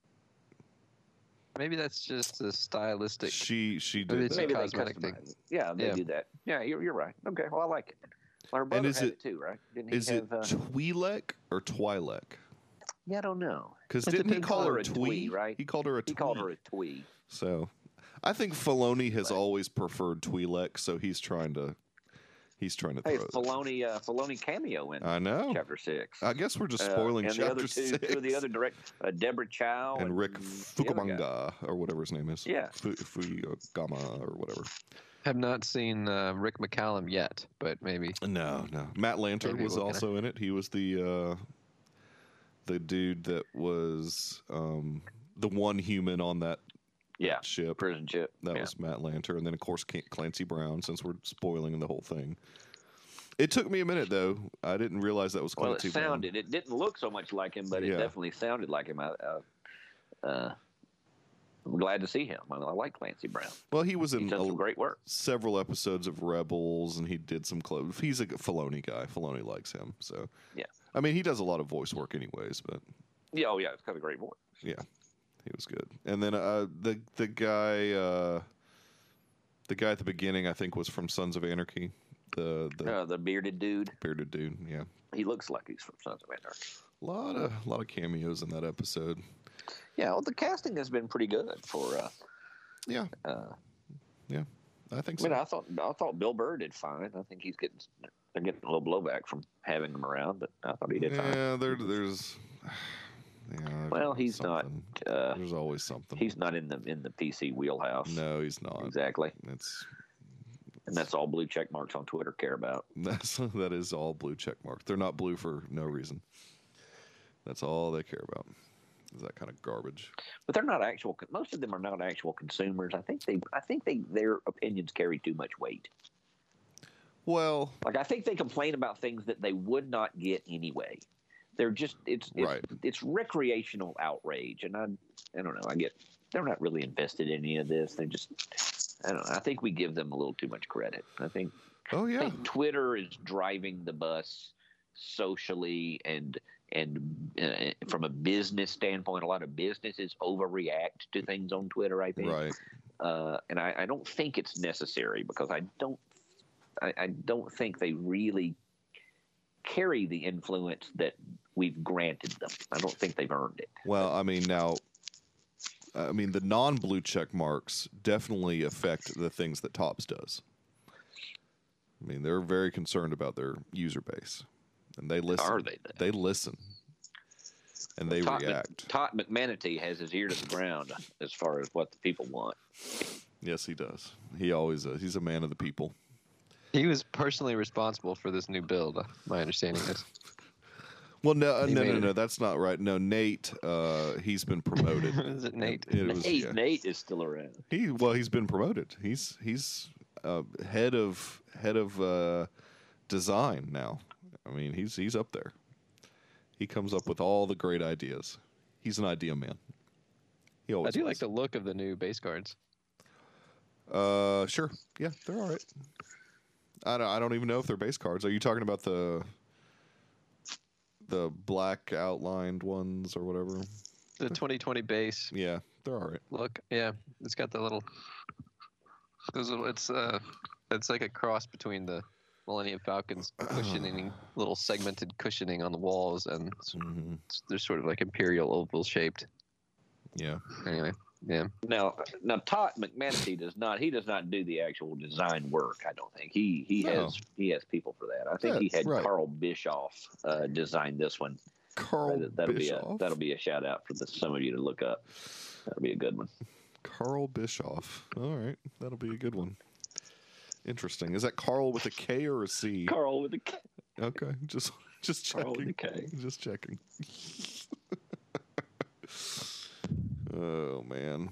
maybe that's just a stylistic. She she Maybe did it's a that. Maybe they cosmetic thing. customize it. Yeah, they Yeah. do that. Yeah, you're, you're right. Okay, well, I like it. Well, her brother is had it- it, too, right? Didn't he Is have? it uh, Twi'lek or Twi'lek? yeah, I don't know. Because It didn't he depends call on her her a a twee? twee, right? He called her a He twee. called her a twee. So, I think Filoni has Right. always preferred Twi'lek, so he's trying to he's trying to Hey, throw. it. Filoni, uh, Filoni cameo in I know. chapter six. I guess we're just Uh, spoiling and the chapter other two, six. two of the other direct, uh, Deborah Chow and Rick the other guy. Fukumanga or whatever his name is. Yeah. Fu- Fuyagama or whatever. Have not seen uh, Rick McCallum yet, but maybe. No, no. Matt Lanter Maybe was we're gonna- also in it. He was the uh, the dude that was um, the one human on that Yeah, ship. prison ship. That yeah. was Matt Lanter, and then of course Can- Clancy Brown. Since we're spoiling the whole thing, it took me a minute though. I didn't realize that was Well, it Clancy Brown. sounded. It didn't look so much like him, but it Yeah. definitely sounded like him. I, uh, uh, I'm glad to see him. I, I like Clancy Brown. Well, he was He's in done a- some great work. several episodes of Rebels, and he did some clothes. He's a Filoni guy. Filoni likes him, so Yeah. I mean, he does a lot of voice work, anyways. But Yeah, oh yeah, it's got a great voice. yeah, he was good. And then uh, the the guy, uh, the guy at the beginning, I think, was from Sons of Anarchy. The the Uh, the bearded dude. bearded dude. Yeah, He looks like he's from Sons of Anarchy. a lot of a lot of cameos in that episode. Yeah, well, the casting has been pretty good for. Uh, Yeah, uh, I think I so. mean, I thought I thought Bill Burr did fine. I think he's getting they're getting a little blowback from having him around, but I thought he did fine. yeah, there, there's. Yeah, Well, he's not. something. Uh, There's always something. he's not in the in the P C wheelhouse. No, he's not. Exactly, It's and that's all blue check marks on Twitter care about. That's that is all blue check mark. They're not blue for no reason. That's all they care about. Is that kind of garbage. But they're not actual. Most of them are not actual consumers. I think they. I think they. Their opinions carry too much weight. Well, Like I think they complain about things that they would not get anyway. They're just. It's. It's, Right. it's recreational outrage, and I. I don't know. I get. They're not really invested in any of this. They're just. I don't know. I think we give them a little too much credit. I think. oh I yeah, think Twitter is driving the bus socially and and uh, from a business standpoint. A lot of businesses overreact to things on Twitter. I think. right. uh, and I, I don't think it's necessary because I don't, I, I don't think they really carry the influence that we've granted them. I don't think they've earned it. Well, I mean now, I mean the non-blue check marks definitely affect the things that Tops does. I mean they're very concerned about their user base, and they listen. Are they? They listen. and they Todd, react. Todd McManatee has his ear to the ground as far as what the people want. Yes, he does. He always uh, he's a man of the people. He was personally responsible for this new build. My understanding is. Well, no, uh, He no, made no, it. no, that's not right. No, Nate, uh, he's been promoted. Is it Nate? It was, Nate, yeah. Nate is still around. He well, he's been promoted. He's he's uh, head of head of uh, design now. I mean, he's he's up there. He comes up with all the great ideas. He's an idea man. He I always. do was. like the look of the new base cards. Uh, sure. Yeah, they're all right. I don't, I don't even know if they're base cards. Are you talking about the the black outlined ones or whatever? The twenty twenty base Yeah, they're all right. look. Yeah, it's got the little. Those little, it's uh, it's like a cross between the Millennium Falcon's cushioning, little segmented cushioning on the walls, and it's, hmm it's- they're sort of like imperial oval shaped. Yeah. Anyway, yeah. Now, now Todd McManatee does not. He does not do the actual design work. I don't think he he No. has he has people for that. I think he Yeah, had right. Carl Bischoff uh, design this one. Carl That- that'll Bischoff. be a that'll be a shout out for the, some of you to look up. That'll be a good one. Carl Bischoff. All right, that'll be a good one. Interesting. Is that Carl with a K or a C? Carl with a K. Okay, just just Carl with checking. a K. Just checking. Oh man.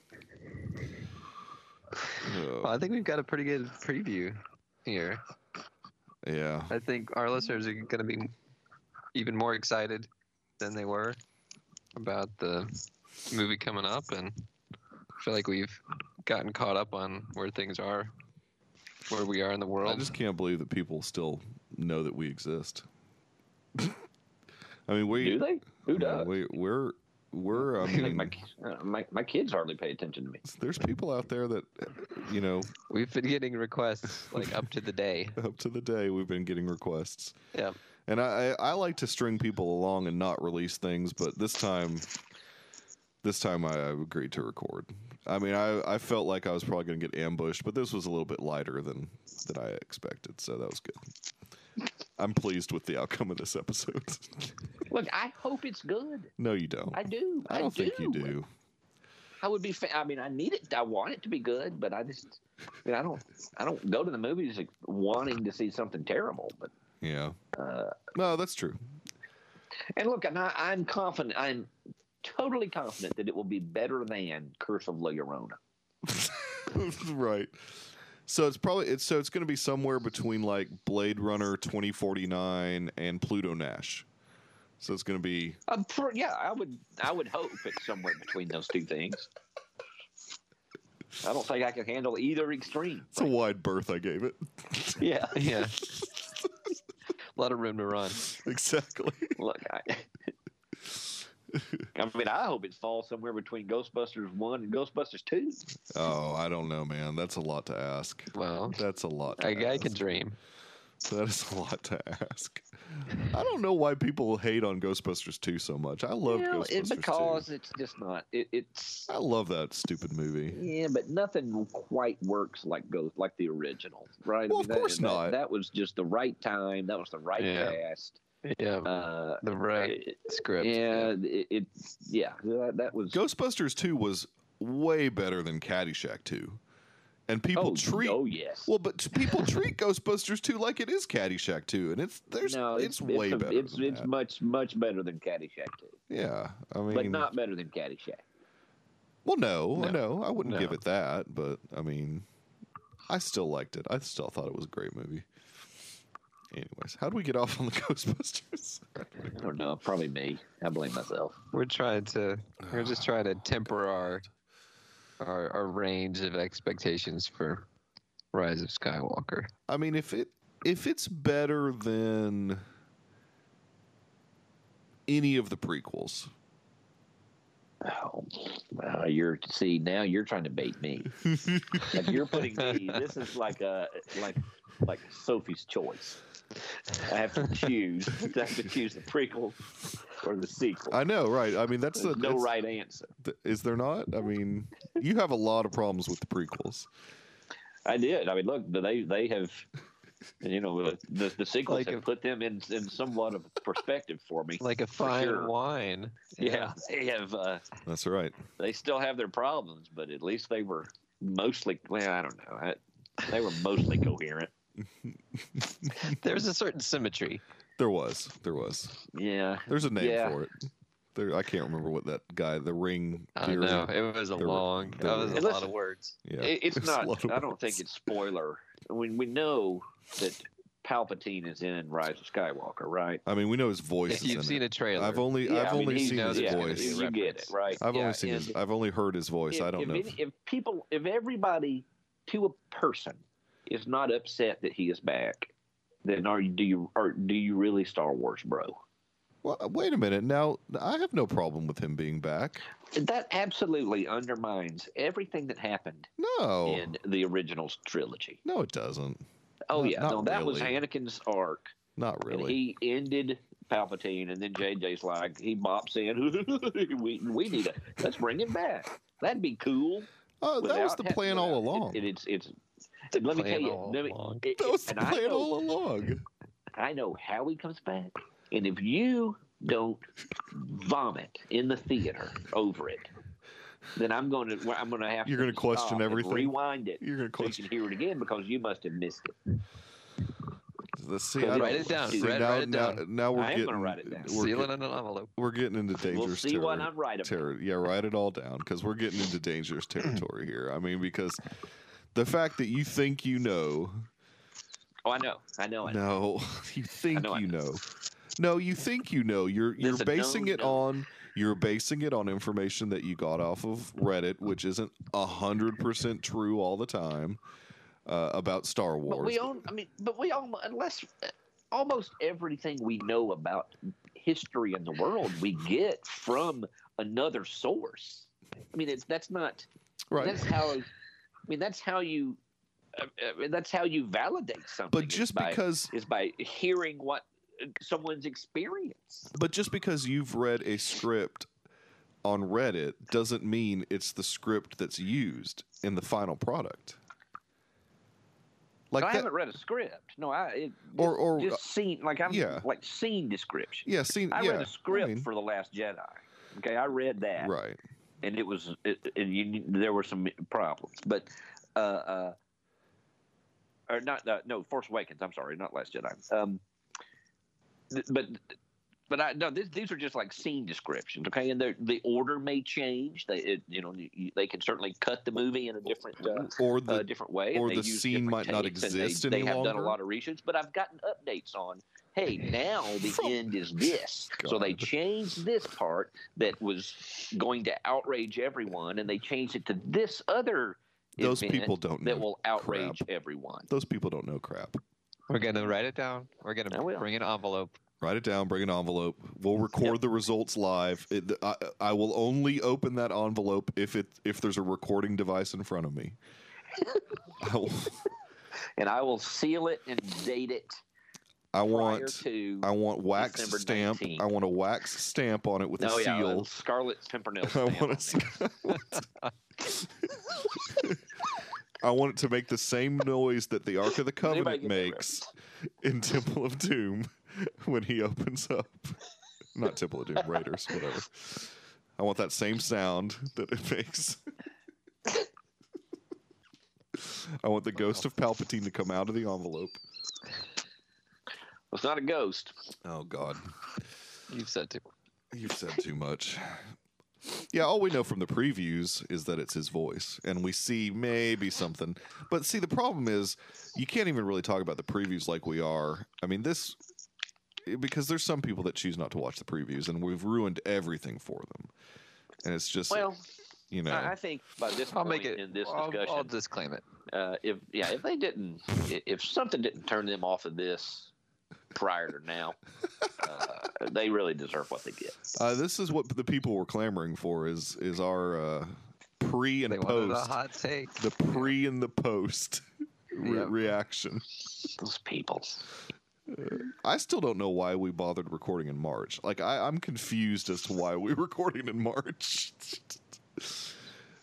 Well, Oh, I think we've got a pretty good preview here. yeah. I think our listeners are going to be even more excited than they were about the movie coming up, and I feel like we've gotten caught up on where things are, where we are in the I world. just can't believe that people still know that we exist. I mean, we Do they? Who I mean, does? we we're we're. I mean, my, uh, my my kids hardly pay attention to me. there's people out there that, you know, We've been getting requests like up to the day. up to the day we've been getting requests. Yeah. And I, I I like to string people along and not release things, but this time, this time I agreed to record. I mean, I, I felt like I was probably going to get ambushed, but this was a little bit lighter than than I expected, so that was good. I'm pleased with the outcome of this episode. Look, I hope it's good. No, you don't. I do. I don't think you do. I would be. Fa- I mean, I need it. I want it to be good, but I just. I mean, I don't. I don't go to the movies like, wanting to see something terrible. But Yeah. uh, No, that's true. and look, and I, I'm confident. I'm totally confident that it will be better than Curse of La Llorona. Right. So it's probably it's so it's going to be somewhere between like Blade Runner twenty forty-nine and Pluto Nash. So it's going to be Um, for, yeah, I would. I would hope it's somewhere between those two things. I don't think I can handle either extreme. it's a wide berth I gave it. Yeah. Yeah. A lot of room to run. Exactly. Look, I, I mean, I hope it falls somewhere between Ghostbusters one and Ghostbusters two. Oh, I don't know, man. That's a lot to ask. Well, That's a lot. To a ask. guy can dream. That is a lot to ask. I don't know why people hate on Ghostbusters two so much. I love You know, Ghostbusters it, because two. it's just not. It, it's I love that stupid movie. yeah, but nothing quite works like Ghost like the original, right? Well, I of mean, course that, not. That, that was just the right time. That was the right Yeah. cast. Yeah. Uh, The right it- script. yeah, it, it. Yeah, that, that was. Ghostbusters two was way better than Caddyshack two. And people oh, treat oh yes. well, but people treat Ghostbusters two like it is Caddyshack two, and it's there's no, it's, it's, way it's, a- better. It's than it's that. much much better than Caddyshack two, Yeah, I mean, but not better than Caddyshack. well, no, No. no, I wouldn't No. give it that, but I mean, I still liked it. I still thought it was a great movie. Anyways, how do we get off on the Ghostbusters? I don't know. Probably me. I blame myself. We're trying to. We're just trying to temper our, our our range of expectations for Rise of Skywalker. I mean, if it if it's better than any of the prequels, Oh, well, you're see now you're trying to bait me. Like you're putting me. This is like a like like Sophie's Choice. I have to choose. I have to choose the prequel or the sequel. I know, right? I mean, that's There's the no that's- right answer. th- Is there not? I mean, you have a lot of problems with the prequels. I did. I mean, look, they they have And, you know, the the sequels Like have a- put them in in somewhat of perspective for me. Like a for fine sure. wine. Yeah, they have. Uh, That's right. they still have their problems, but at least they were mostly. Well, I don't know. I, they were mostly coherent. There's a certain symmetry. There was. There was. Yeah. There's a name Yeah. for it. There, I can't remember what that guy, the ring. I gear- know. It was a There were- long, there that was were- a Listen, lot of words. Yeah, It, it's there's a not. lot of I don't think words. it's spoiler. We we know that Palpatine is in Rise of Skywalker, right? I mean, we know his voice. If is you've in seen it. a trailer, I've only, Yeah, I've I mean, only he seen knows his yeah, gonna voice. be a You get it, reference. right? I've yeah, only seen and his. I've only heard his voice. If, I don't if know. any- if people, if everybody to a person is not upset that he is back, then are you, do you or do you really Star Wars, bro? Well, wait a minute. Now, I have no problem with him being back. That absolutely undermines everything that happened No, in the original trilogy. no, it doesn't. Oh Not- yeah, not no, that was really. Anakin's arc, Not and really. he ended Palpatine, and then J J's like he bops in. we we need to let's bring him back. That'd be cool. Oh, that was without the ha- plan all without- along. It, it, it's it's. Let me tell Plan you. all Let me, along. it- That was the and I plan know- all along. I know how he comes back, and if you don't vomit in the theater over it, then I'm going to I'm going to have You're to gonna question stop and everything? rewind it, You're gonna so you question. can hear it again because you must have missed it. Let's see. Write I don't- it down. see, Write- now, write it now, down. now we're I am getting. gonna write it down. We're, Seal get- it in an envelope. we're getting into dangerous We'll see terri- what I'm right about. terri- Yeah, write it all down because we're getting into dangerous territory here. I mean, because the fact that you think you know, Oh, I know, I know, I know. no, you think know, I you know. know. No, you think you know. You're you're There's a basing known it known. on you're basing it on information that you got off of Reddit, which isn't a hundred percent true all the time uh, about Star Wars. But we all, I mean, but we all, unless almost everything we know about history in the world, we get from another source. I mean, it's that's not. right. That's how. I mean, that's how you. Uh, uh, that's how you validate something. But is just by, because is by hearing what uh, someone's experience. But just because you've read a script on Reddit doesn't mean it's the script that's used in the final product. Like But I that, haven't read a script. No, I it, Or- just, or, just scene like I'm yeah. like scene description. yeah, see, I yeah, read a script I mean, for The Last Jedi. Okay, I read that, right. and it was it, and you, there were some problems, but uh, uh or not uh, no Force Awakens. I'm sorry, not Last Jedi. Um, th- but but I no this, these are just like scene descriptions. Okay, and the order may change. They it, you know you, they can certainly cut the movie in a different. Uh, Or the a different way, or and they the use scene different might not takes, and exist they, any they have done a longer. lot of reshoots, but I've gotten updates on. Hey, now the From- end is this. So they God. changed this part that was going to outrage everyone, and they changed it to this other. Those event people don't that know will outrage crap. everyone. Those people don't know crap. We're gonna write it down. We're I gonna will. bring an envelope. Write it down, bring an envelope. We'll record Yep. the results live. It, I, I will only open that envelope if it if there's a recording device in front of me. I, will, And I will seal it and date it I prior want to. I want wax December stamp. nineteenth. I want a wax stamp on it with no, a yeah, seal. uh, Scarlet Pimpernel. I stamp want on to. it. I want it to make the same noise that the Ark of the Anybody Covenant get that makes in Temple of Doom when he opens up. Not Temple of Doom, Raiders, whatever. I want that same sound that it makes. I want the ghost of Palpatine to come out of the envelope. It's not a ghost. Oh God, You've said too. you've said too much. Yeah, all we know from the previews is that it's his voice, and we see maybe something. But see, the problem is you can't even really talk about the previews like we are. I mean, this because there's some people that choose not to watch the previews, and we've ruined everything for them. And it's just, Well, you know, I I think by this I'll point make it. in this I'll, discussion, I'll disclaim it. uh, if yeah, if they didn't, i- if something didn't turn them off of this prior to now, uh, they really deserve what they get. uh, this is what the people were clamoring for is is our uh, pre and They wanted a post, hot take. the pre and the post re- Yep. reaction. Those people. I still don't know why we bothered recording in March. Like, I, I'm confused as to why we're recording in March.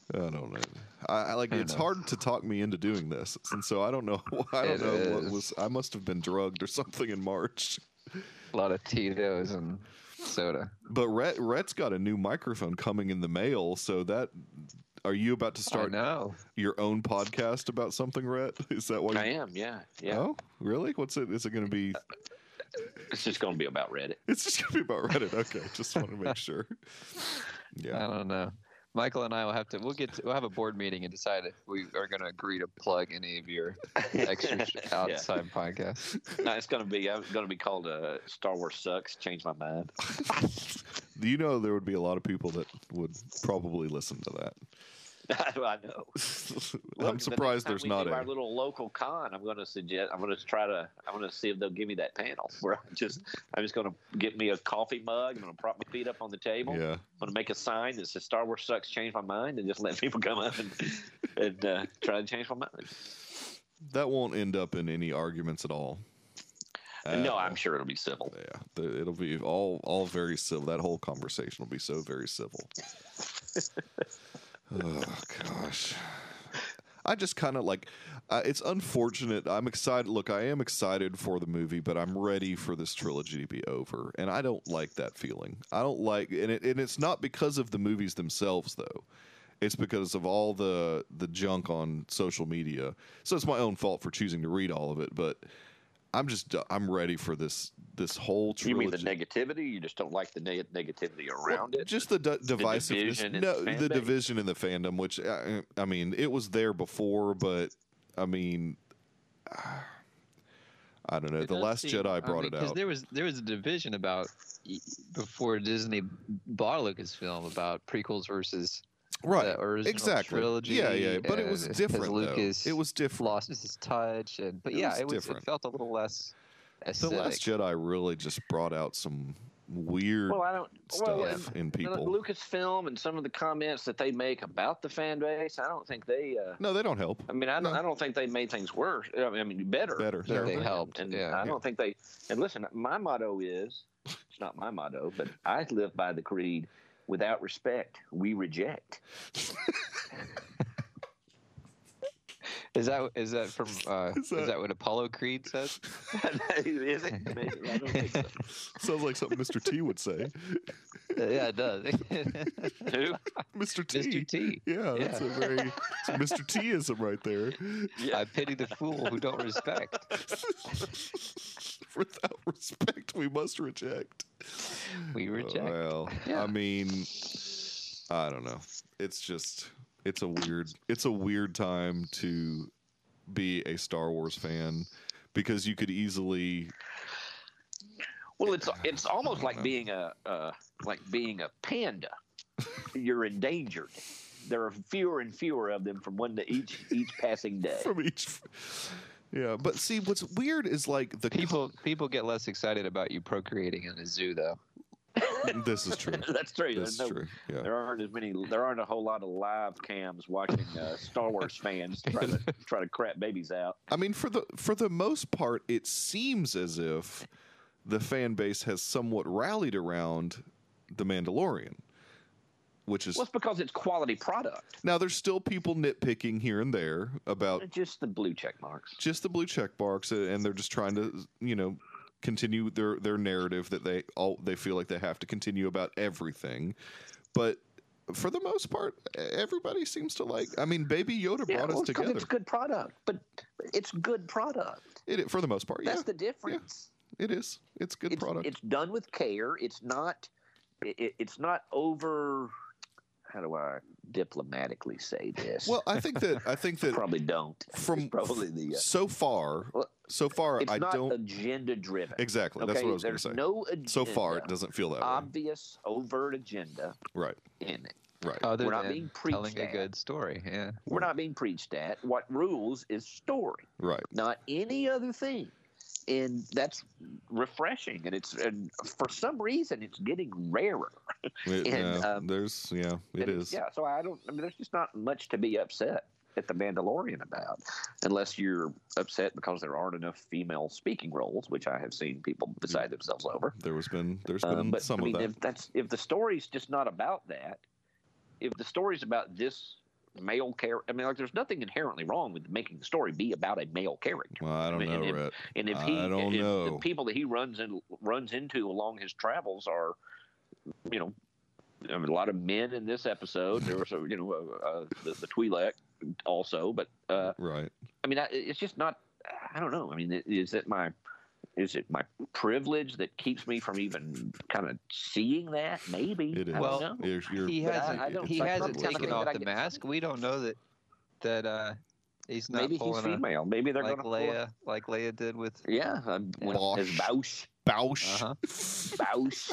I don't know. I, I like I don't it's know. hard to talk me into doing this, and so I don't know. I don't It know what is. was. I must have been drugged or something in March. A lot of Tito's and soda. But Rhett, Rhett's got a new microphone coming in the mail, so that. Are you about to start No. your own podcast about something, Rhett? Is that what? I You, am, yeah, yeah. Oh, really? What's it? Is it going to be? It's just going to be about Reddit. It's just going to be about Reddit. Okay, just want to make sure. Yeah. I don't know. Michael and I will have to. We'll get. To, we'll have a board meeting and decide if we are going to agree to plug any of your extra sh- outside podcasts. No, it's going to be. I'm going to be called uh, Star Wars Sucks. Change my mind. Do you know there would be a lot of people that would probably listen to that? I know. Look, I'm the surprised next time there's we not do a. our little local con. I'm going to suggest. I'm going to try to. I'm going to see if they'll give me that panel where I just. I'm just going to get me a coffee mug. I'm going to prop my feet up on the table. Yeah. I'm going to make a sign that says "Star Wars Sucks." Change my mind, and just let people come up and, and uh, try to change my mind. That won't end up in any arguments at all. At no, all. I'm sure it'll be civil. Yeah, the- it'll be all all very civil. That whole conversation will be so very civil. Oh gosh, I just kind of like. Uh, it's unfortunate. I'm excited. Look, I am excited for the movie, but I'm ready for this trilogy to be over, and I don't like that feeling. I don't like, and it, and it's not because of the movies themselves, though. It's because of all the the junk on social media. So it's my own fault for choosing to read all of it, but I'm just I'm ready for this this whole trilogy. You mean the negativity? You just don't like the ne- negativity around Well, it? just the d- divisiveness. division in No, the fan the base? division in the fandom, which I, I mean, it was there before, but I mean, I don't know. It The does Last seem- Jedi I brought mean, it 'cause out. there was there was a division about e- before Disney bought Lucasfilm about prequels versus Right. the original Exactly. trilogy. Yeah, yeah, but it was and- 'cause different. Though. Lucas It was different. lost his touch, and but It yeah, was it was different. it felt a little less The aesthetic. Last Jedi really just brought out some weird Well, I don't. stuff Well, in and, people. Lucasfilm and some of the comments that they make about the fan base, I don't think they. Uh, No, they don't help. I mean, I don't. No. I don't think they made things worse. I mean, I mean, better. Better. Yeah, Yeah, they they- helped. And Yeah. I don't think they. And listen, my motto is. It's not my motto, but I live by the creed: without respect, we reject. Is that is that from uh, Is is, that- that, what Apollo Creed says? Is it? Maybe. I don't think so. Sounds like something Mister T would say. Uh, yeah, it does. Who? Mister T. Mister T. Yeah, that's Yeah. a very it's Mister T-ism right there. Yeah. I pity the fool who don't respect. Without respect, we must reject. We reject. Well, Yeah. I mean, I don't know. It's just it's a weird it's a weird time to be a Star Wars fan because you could easily Well, it's it's almost don't like know. being a uh, like being a panda. You're endangered. There are fewer and fewer of them from one to each each passing day. from each. Yeah, but see, what's weird is like the People people get less excited about you procreating in a zoo, though. This is true. That's true. This is There's no- true. Yeah. There aren't as many. There aren't a whole lot of live cams watching uh, Star Wars fans try to try to crap babies out. I mean, for the for the most part, it seems as if the fan base has somewhat rallied around the Mandalorian, which is Well, it's because it's quality product. now there's still people nitpicking here and there about It's just the blue check marks. just the blue check marks, and they're just trying to you know continue their their narrative that they all they feel like they have to continue about everything, but. For the most part, everybody seems to like. I mean, Baby Yoda Yeah, brought well, us it's 'cause together. it's good product, but it's good product. It, for the most part, That's yeah, the difference. it is. It's good It's, product. it's done with care. It's not. It, it's not over. How do I diplomatically say this? Well, I think that I think that probably don't. from It's probably the. Uh, so far, Well, so far it's I not don't agenda driven. exactly. Okay, That's what I was going to there's say. no agenda. So far, it doesn't feel that way. obvious, overt agenda Right, in it. right. Other We're not than being preached telling a at. good story. Yeah. We're not being preached at. What rules is story, Right. not any other thing. And that's refreshing. And it's and for some reason it's getting rarer. It- And, yeah, um, there's yeah, it And is. Yeah. So I don't. I mean, there's just not much to be upset at the Mandalorian about, unless you're upset because there aren't enough female speaking roles, which I have seen people beside themselves over. There was been there's Uh, been but some I mean, of that. if that's if the story's just not about that, if the story's about this male character. I mean, like, there's nothing inherently wrong with making the story be about a male character. Well, I don't I mean, know, and if, Rhett. and if he, I don't if know. the people that he runs in, runs into along his travels are, you know, I mean, a lot of men in this episode. There was, a, you know, uh, uh, the, the Twi'lek also, but uh, Right. I mean, I, it's just not. I don't know. I mean, is it my is it my privilege that keeps me from even kind of seeing that? Maybe. It is. I Well, don't know. You're, you're, He But hasn't. I- I don't- he like, hasn't probably something taken that off I the get- mask. We don't know that that uh, he's not Maybe he's pulling a, female. Maybe they're like going to Leia, like Leia did with. Yeah, uh, when, Bosh. as Bausch. Bausch. Uh-huh. Bausch.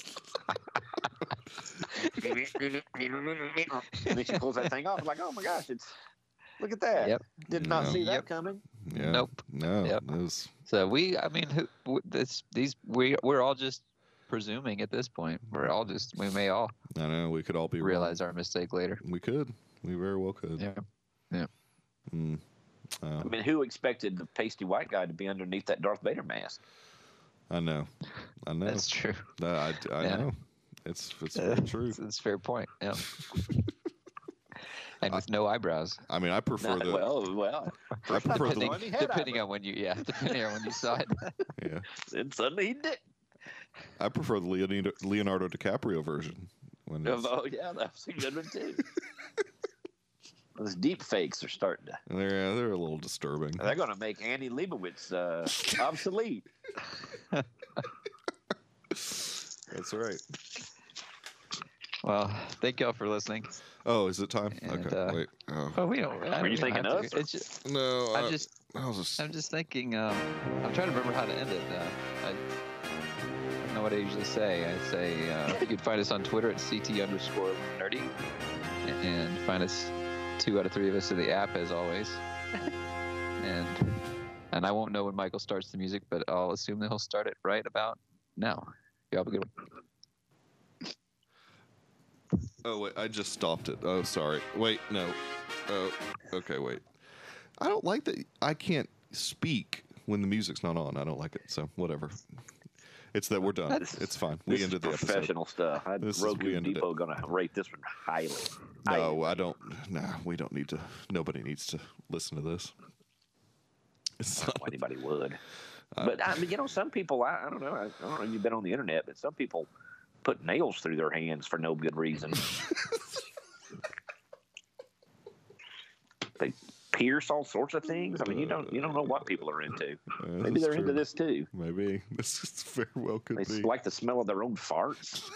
and then she pulls that thing off. I'm like, oh my gosh, it's look at that. Yep. Did not No. see that Yep. coming. Yeah. Nope. No. Yep. It was, So we, I mean, who, w- this, these, we, we're all just presuming at this point. We're all just, we may all I know. We could all be realize our mistake later. wrong. We could. We very well could. Yeah. Mm. Uh, I mean, who expected the pasty white guy to be underneath that Darth Vader mask? I know. I know. That's true. Uh, I, I Yeah. know. It's it's very true. That's a fair point. Yeah. And with no eyebrows. I mean, I prefer Not- the. well, well, I prefer Depending, one he the. had depending eyebrows. on when you, yeah, depending on when you saw it. Yeah. and suddenly he did. I prefer the Leonardo, Leonardo DiCaprio version. When it's, Oh yeah, that was a good one too. Those deep fakes are starting to. they're they're a little disturbing. They're going to make Annie Leibovitz uh, obsolete. That's right. Well, thank y'all for listening. Oh, is it time? And, okay. uh, Wait. Oh. Well, we don't. I Were you don't thinking have us, to- or- It's just, No. I'm I, just, I was just. I'm just thinking. Um, I'm trying to remember how to end it. Uh, I, I don't know what I usually say. I say uh, you can find us on Twitter at ct underscore nerdy, and find us two out of three of us in the app as always. and and I won't know when Michael starts the music, but I'll assume that he'll start it right about now. You have a good one. Oh wait, I just stopped it. Oh, sorry. Wait, no. Oh, okay. Wait. I don't like that. I can't speak when the music's not on. I don't like it. So whatever. It's that we're done. That's- It's fine. We This ended the is episode. professional stuff. I, This is- we Roku ended Depot going to rate this one highly. No, I don't. Nah, we don't need to. Nobody needs to listen to this. It's I not, don't know anybody would. Uh, But I mean, you know, some people. I, I don't know. I, I don't know if you've been on the internet, but some people put nails through their hands for no good reason. They pierce all sorts of things. I mean, you don't you don't know what people are into. uh, Maybe this is they're into true. this too. Maybe this is very well could They be. like the smell of their own farts.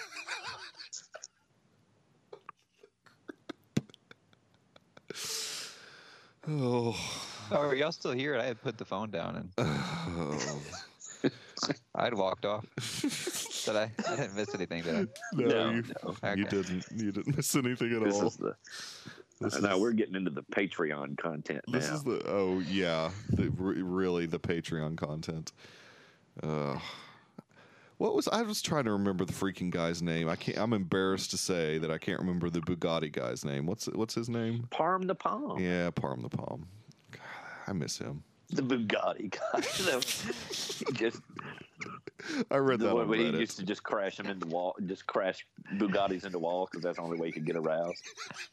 Oh. Oh, are y'all still here? I had put the phone down and Oh. I'd walked off. Did I? I didn't miss anything, did I? No, No, you, no. you Okay. didn't. You didn't miss anything at This all. is the. This no, is- we're getting into the Patreon content This now. is the oh yeah, the re- really the Patreon content. Uh, what was I was trying to remember the freaking guy's name? I can't. I'm embarrassed to say that I can't remember the Bugatti guy's name. What's what's his name? Parm the Palm. Yeah, Parm the Palm. God, I miss him. The Bugatti guy. He just I read the that one on where he Reddit. used to just crash them into wall, just crash Bugattis into walls because that's the only way he could get aroused.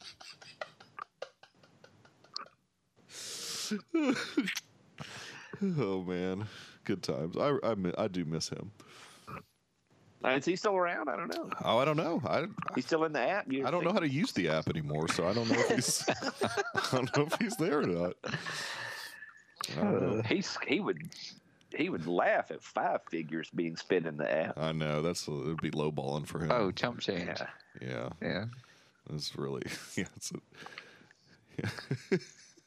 Oh man, good times. I I, mi- I do miss him. Uh, Is he still around? I don't know. Oh, I don't know. I He's still in the app. You I don't know how to use the app anymore, so I don't know if he's I don't know if he's there or not. I don't know. He's he would he would laugh at five figures being spit in the app. I know that's it'd be lowballing for him. Oh, chump change. Yeah. yeah, Yeah. it's really yeah. It's a, yeah.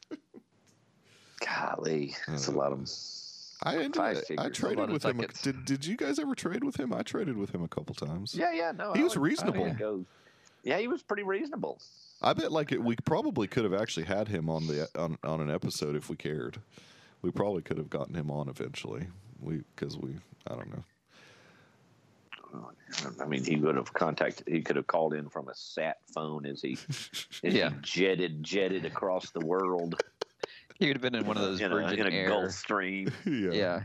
Golly, that's a Uh, lot of. I ended, Five I figures, a traded lot of with him. a- ducats. Did Did you guys ever trade with him? I traded with him a couple times. Yeah, yeah, no. He I was would- I reasonable. would go- Yeah, he was pretty reasonable. I bet like it, we probably could have actually had him on the on, on an episode if we cared. We probably could have gotten him on eventually. We because we I don't know. I mean, he would have contacted. He could have called in from a sat phone as he, as Yeah. he jetted jetted across the world He would have been in one of those in a, Virgin in a Air. Gulf Stream. yeah. Yeah.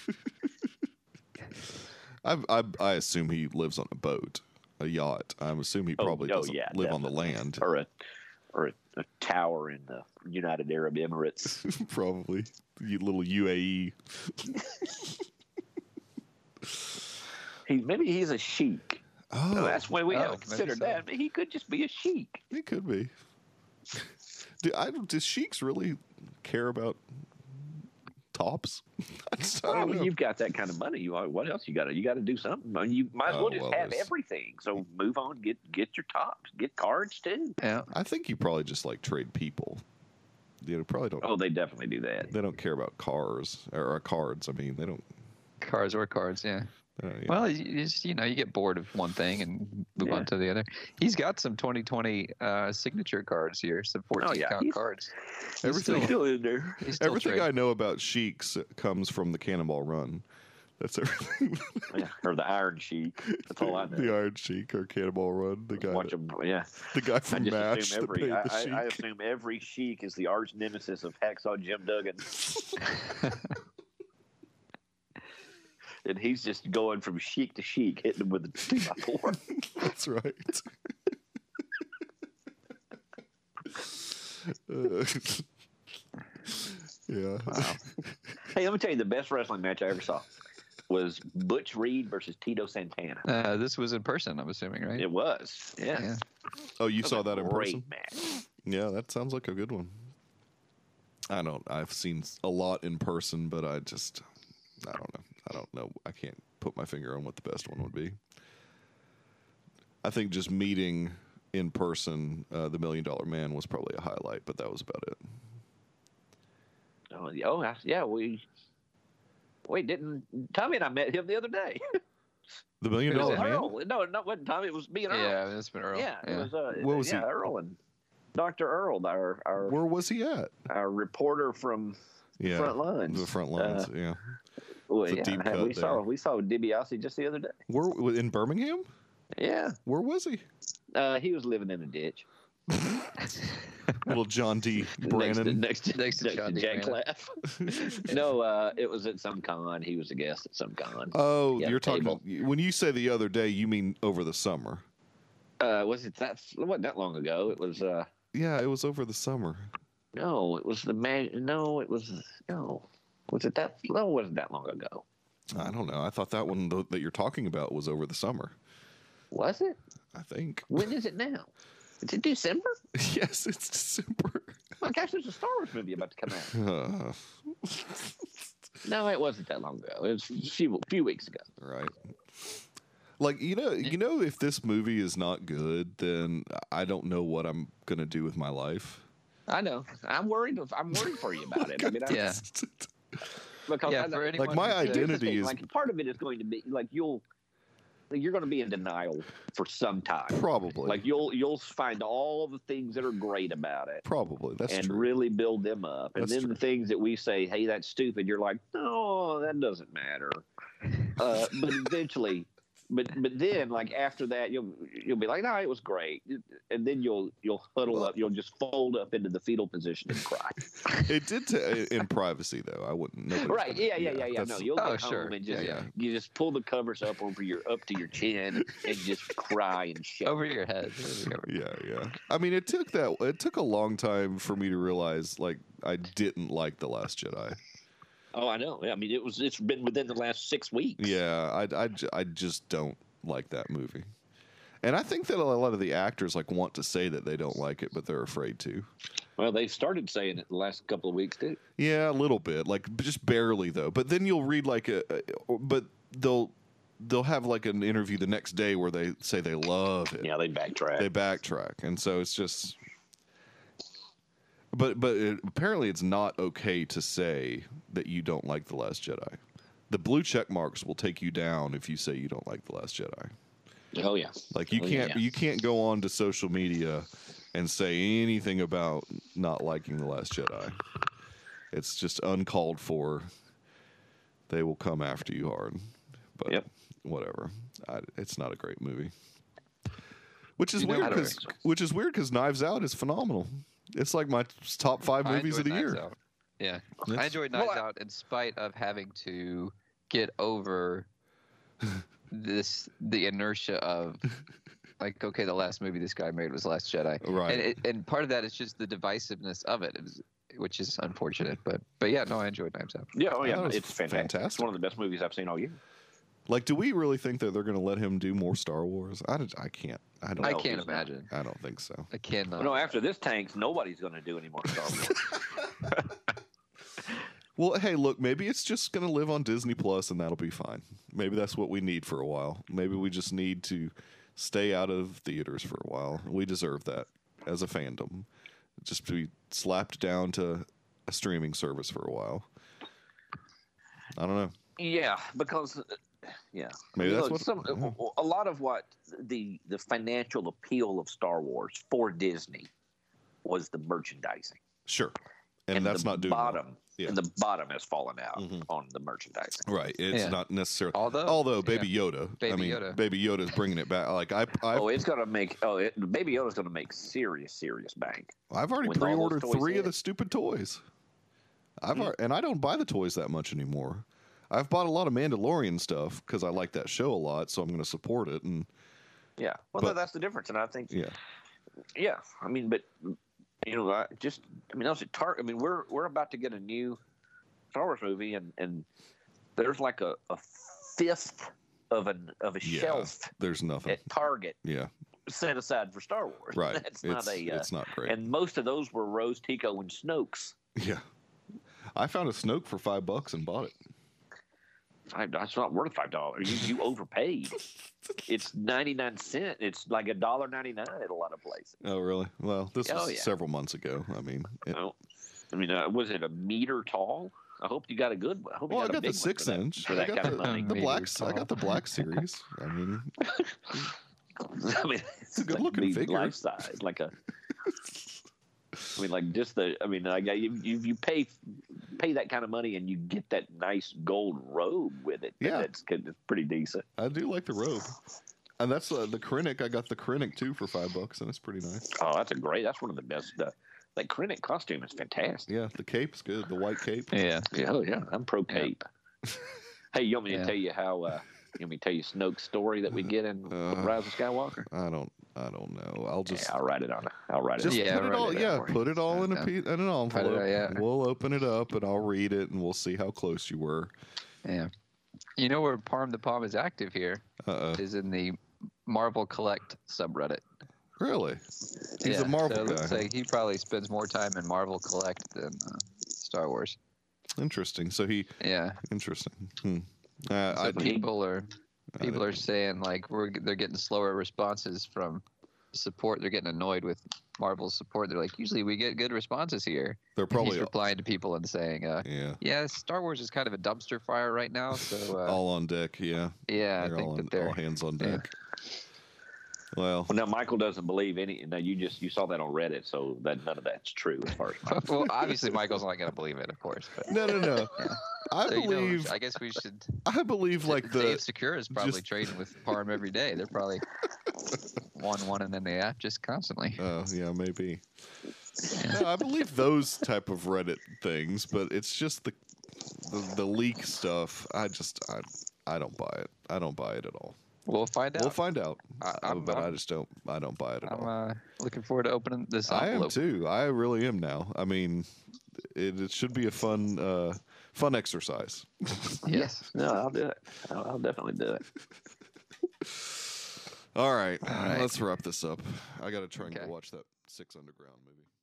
I, I I assume he lives on a boat, a yacht. I'm assuming he Oh, probably oh, doesn't yeah, live on the definitely. land. or a or a, a tower in the United Arab Emirates. Probably. You little U A E. he maybe he's a sheik. Oh, So that's why we oh, haven't maybe considered so. that. But he could just be a sheik. it could be. Do I don't? Do sheiks really care about tops? I, just, I Well, don't when know. you've got that kind of money, you what else you got to you got to do something. I mean, you might as well Oh, just well, have there's- everything. So move on, get get your tops, get cards too. Yeah. I think you probably just like trade people. You know, probably don't. Oh, they definitely do that. They don't care about cars or uh, cards. I mean, they don't. Cars or cards, yeah. Uh, yeah. Well, you, you just, you know, you get bored of one thing and move Yeah. on to the other. He's got some twenty twenty uh, signature cards here, some fourteen Oh, yeah. count He's- cards. Everything- He's still, Still in there. he's still Everything trading. I know about sheiks comes from the Cannonball Run. That's everything. Yeah, or the Iron Sheik. That's all I know. the Iron Sheik or Cannonball Run. The guy. Watch that- them. Yeah, The guy I from just MASH assume that every. played I, the I, sheik. I assume every Sheik is the arch nemesis of Hacksaw Jim Duggan, and he's just going from Sheik to Sheik, hitting him with a two by four. That's right. Uh, yeah. Wow. Hey, let me tell you, the best wrestling match I ever saw was Butch Reed versus Tito Santana. Uh, this was in person, I'm assuming, right? It was, yeah. Yeah. Oh, you That was saw a that in great person? match. Yeah, that sounds like a good one. I don't. I've seen a lot in person, but I just, I don't know. I don't know. I can't put my finger on what the best one would be. I think just meeting in person uh, the Million Dollar Man was probably a highlight, but that was about it. Oh, yeah, oh, I- yeah. We wait. Didn't Tommy and I met him the other day? The Million Who is Dollar it? Man. Earl. No, no, it wasn't Tommy. It was me and Earl. Yeah, it's been Earl. Yeah, it was. Uh, What was yeah, he? Earl and Doctor Earl, our our, Where was he at? our reporter from Yeah, Front Lines. the front lines. Uh, yeah, Well, It's a yeah, deep hey, cut we saw there. we saw DiBiase just the other day. where in Birmingham? Yeah, Where was he? uh, he was living in a ditch Little John D. Brannon. next to next to, Next to next to John D. Jack Brannon. Claff. No, uh, it was at some con. He was a guest at some con. Oh, Yeah, you're talking table. when you say the other day, you mean over the summer? Uh, was it that? It wasn't that long ago. It was. Uh, Yeah, it was over the summer. no, it was the man. No, it was no. Was it that? No, it wasn't that long ago. I don't know. I thought that one th- that you're talking about was over the summer. Was it? I think. When is it now? Is it December? Yes, it's December. Oh my gosh, there's a Star Wars movie about to come out. Uh, No, it wasn't that long ago. It was a few few weeks ago. right. Like you know, you know, if this movie is not good, then I don't know what I'm gonna do with my life. I know. I'm worried. I'm worried for you about it. I mean, I, Yeah. because Yeah, I know- for anyone Like my who says- Here's the identity thing, is like part of it is going to be like you'll you're going to be in denial for some time. probably Like you'll you'll find all the things that are great about it probably that's and true. really build them up, and That's then true. the things that we say, hey, that's stupid. You're like, no, that doesn't matter. Uh, but eventually. But but then like after that you'll you'll be like, no, it was great, and then you'll you'll huddle up, you'll just fold up into the fetal position and cry. It did t- in privacy though. I wouldn't. nobody's Right? gonna- Yeah, yeah, yeah, yeah. No, that's- you'll Oh, get sure. home and just Yeah, yeah. you just pull the covers up over your up to your chin and just cry and shout. Over your head. Yeah, yeah. I mean, it took that. It took a long time for me to realize, like, I didn't like the Last Jedi. Oh, I know. I mean, it was. It's been within the last six weeks. Yeah, I, I, ju- I just don't like that movie. And I think that a lot of the actors like want to say that they don't like it, but they're afraid to. Well, they started saying it the last couple of weeks too. Yeah, a little bit, like just barely though. But then you'll read like a, a but they'll they'll have like an interview the next day where they say they love it. Yeah, they backtrack. They backtrack, and so it's just. But but it, apparently it's not okay to say that you don't like the Last Jedi. The blue check marks will take you down if you say you don't like the Last Jedi. oh yeah. Like you Oh, can't yeah. you can't go on to social media and say anything about not liking the Last Jedi. It's just uncalled for. They will come after you hard. But Yep. whatever. I, it's not a great movie. Which is You know, weird I don't because think which is weird because Knives Out is phenomenal. It's like my top five I movies of enjoyed the Knives year. Out. Yeah, It's- I enjoyed Well, Knives I- Out in spite of having to get over this the inertia of like, okay, the last movie this guy made was Last Jedi, Right. and it, and part of that is just the divisiveness of it, it was, which is unfortunate. But but yeah, no, I enjoyed Knives Out. Yeah, oh I yeah, thought it was it's fantastic. It's fantastic. one of the best movies I've seen all year. Like, do we really think that they're going to let him do more Star Wars? I, don't- I can't. I don't. I No, can't he's not. imagine. I don't think so. I cannot. Well, no, after this tanks, nobody's going to do any more Star Wars. Well, hey, look, maybe it's just going to live on Disney Plus, and that'll be fine. Maybe that's what we need for a while. Maybe we just need to stay out of theaters for a while. We deserve that as a fandom. Just to be slapped down to a streaming service for a while. I don't know. Yeah, because uh, yeah, Maybe that's Look, what- some, a lot of what the the financial appeal of Star Wars for Disney was the merchandising, Sure. And, that's the not doing well. bottom. Yeah. And the bottom has fallen out Mhm. on the merchandising. Right. It's Yeah. not necessarily. Although, Although Baby yeah. Yoda, I Baby mean, Yoda. Baby Yoda's bringing it back. Like I, I've, Oh, it's gonna make oh, it, Baby Yoda's gonna make serious, serious bank. I've already with all those pre-ordered toys three in of the it. stupid toys. I've Mhm. al- and I don't buy the toys that much anymore. I've bought a lot of Mandalorian stuff because I like that show a lot, so I'm going to support it. And Yeah, well, But- that's the difference, and I think yeah, yeah, I mean, but you know, I just I mean, also tar- I mean, we're we're about to get a new Star Wars movie, and and there's like a, a fifth of an of a Yeah. shelf there's nothing. at Target Yeah, set aside for Star Wars. right. That's not it's, a uh, it's not great. and most of those were Rose Tico and Snoke's. yeah, I found a Snoke for five bucks and bought it. I, that's not worth five dollars. You, you overpaid. It's ninety nine cent. It's like a dollar ninety nine at a lot of places. Oh, really? Well, this Oh, was yeah. several months ago. I mean, it, Oh, I mean, uh, was it a meter tall? I hope you got a good one. I hope well, you I got, a got the big one six for that- inch. for I that got kind the, of money. the Maybe black. it's I got tall. the black series. I mean, I mean, it's a good like looking big figure. life size, like a. I mean, like just the. I mean, like you, you you pay pay that kind of money and you get that nice gold robe with it. Yeah. that's good- it's pretty decent. I do like the robe, and that's uh, the Krennic. I got the Krennic too for five bucks, and it's pretty nice. Oh, that's a great. That's one of the best. Uh, that Krennic costume is fantastic. Yeah, the cape's good. The white cape. Yeah. Yeah, oh yeah, I'm pro Yeah. cape. Hey, you want me to Yeah. tell you how? Uh, you want me to tell you Snoke's story that we get in Uh, Rise of Skywalker? I don't. I don't know. I'll just. yeah, I'll write it on. I'll write it. Just on. Yeah, put it write all. it yeah, down for you. put it all in a Yeah. pe- in an envelope. out, yeah. We'll open it up and I'll read it and we'll see how close you were. Yeah. You know where Parm the Palm is active here Uh, is in the Marvel Collect subreddit. really? He's Yeah, a Marvel so it looks guy. like he probably spends more time in Marvel Collect than uh, Star Wars. Interesting. So he. Yeah. Interesting. Hmm. Uh, So I, people are I people are saying like we're they're getting slower responses from support. They're getting annoyed with Marvel's support. They're like, usually we get good responses here. they're And probably he's replying to people and saying, uh, yeah yeah, Star Wars is kind of a dumpster fire right now. So uh, all on deck. Yeah. yeah, I They're think all, that on, they're all hands on yeah. deck. Well, Well, now Michael doesn't believe any. Now you just you saw that on Reddit, so that none of that's true as far as Michael. well, obviously Michael's not going to believe it, of course. But no, no, no. Yeah. I so, you know, believe. I guess we should. I believe like the. Dave Secure is probably just- trading with Parm every day. They're probably one one and then they app just constantly. Oh yeah, maybe. No, I believe those type of Reddit things, but it's just the, the the leak stuff. I just I I don't buy it. I don't buy it at all. We'll find out. We'll find out, I- Uh, I'm- but I I'm- just don't. I don't buy it at I'm all. uh, looking forward to opening this I am envelope. too. I really am now. I mean, it, it should be a fun uh, fun exercise. Yes. No, I'll do it. I'll, I'll definitely do it. All right, All right. let's wrap this up. I got to try and go Okay. watch that Six Underground movie.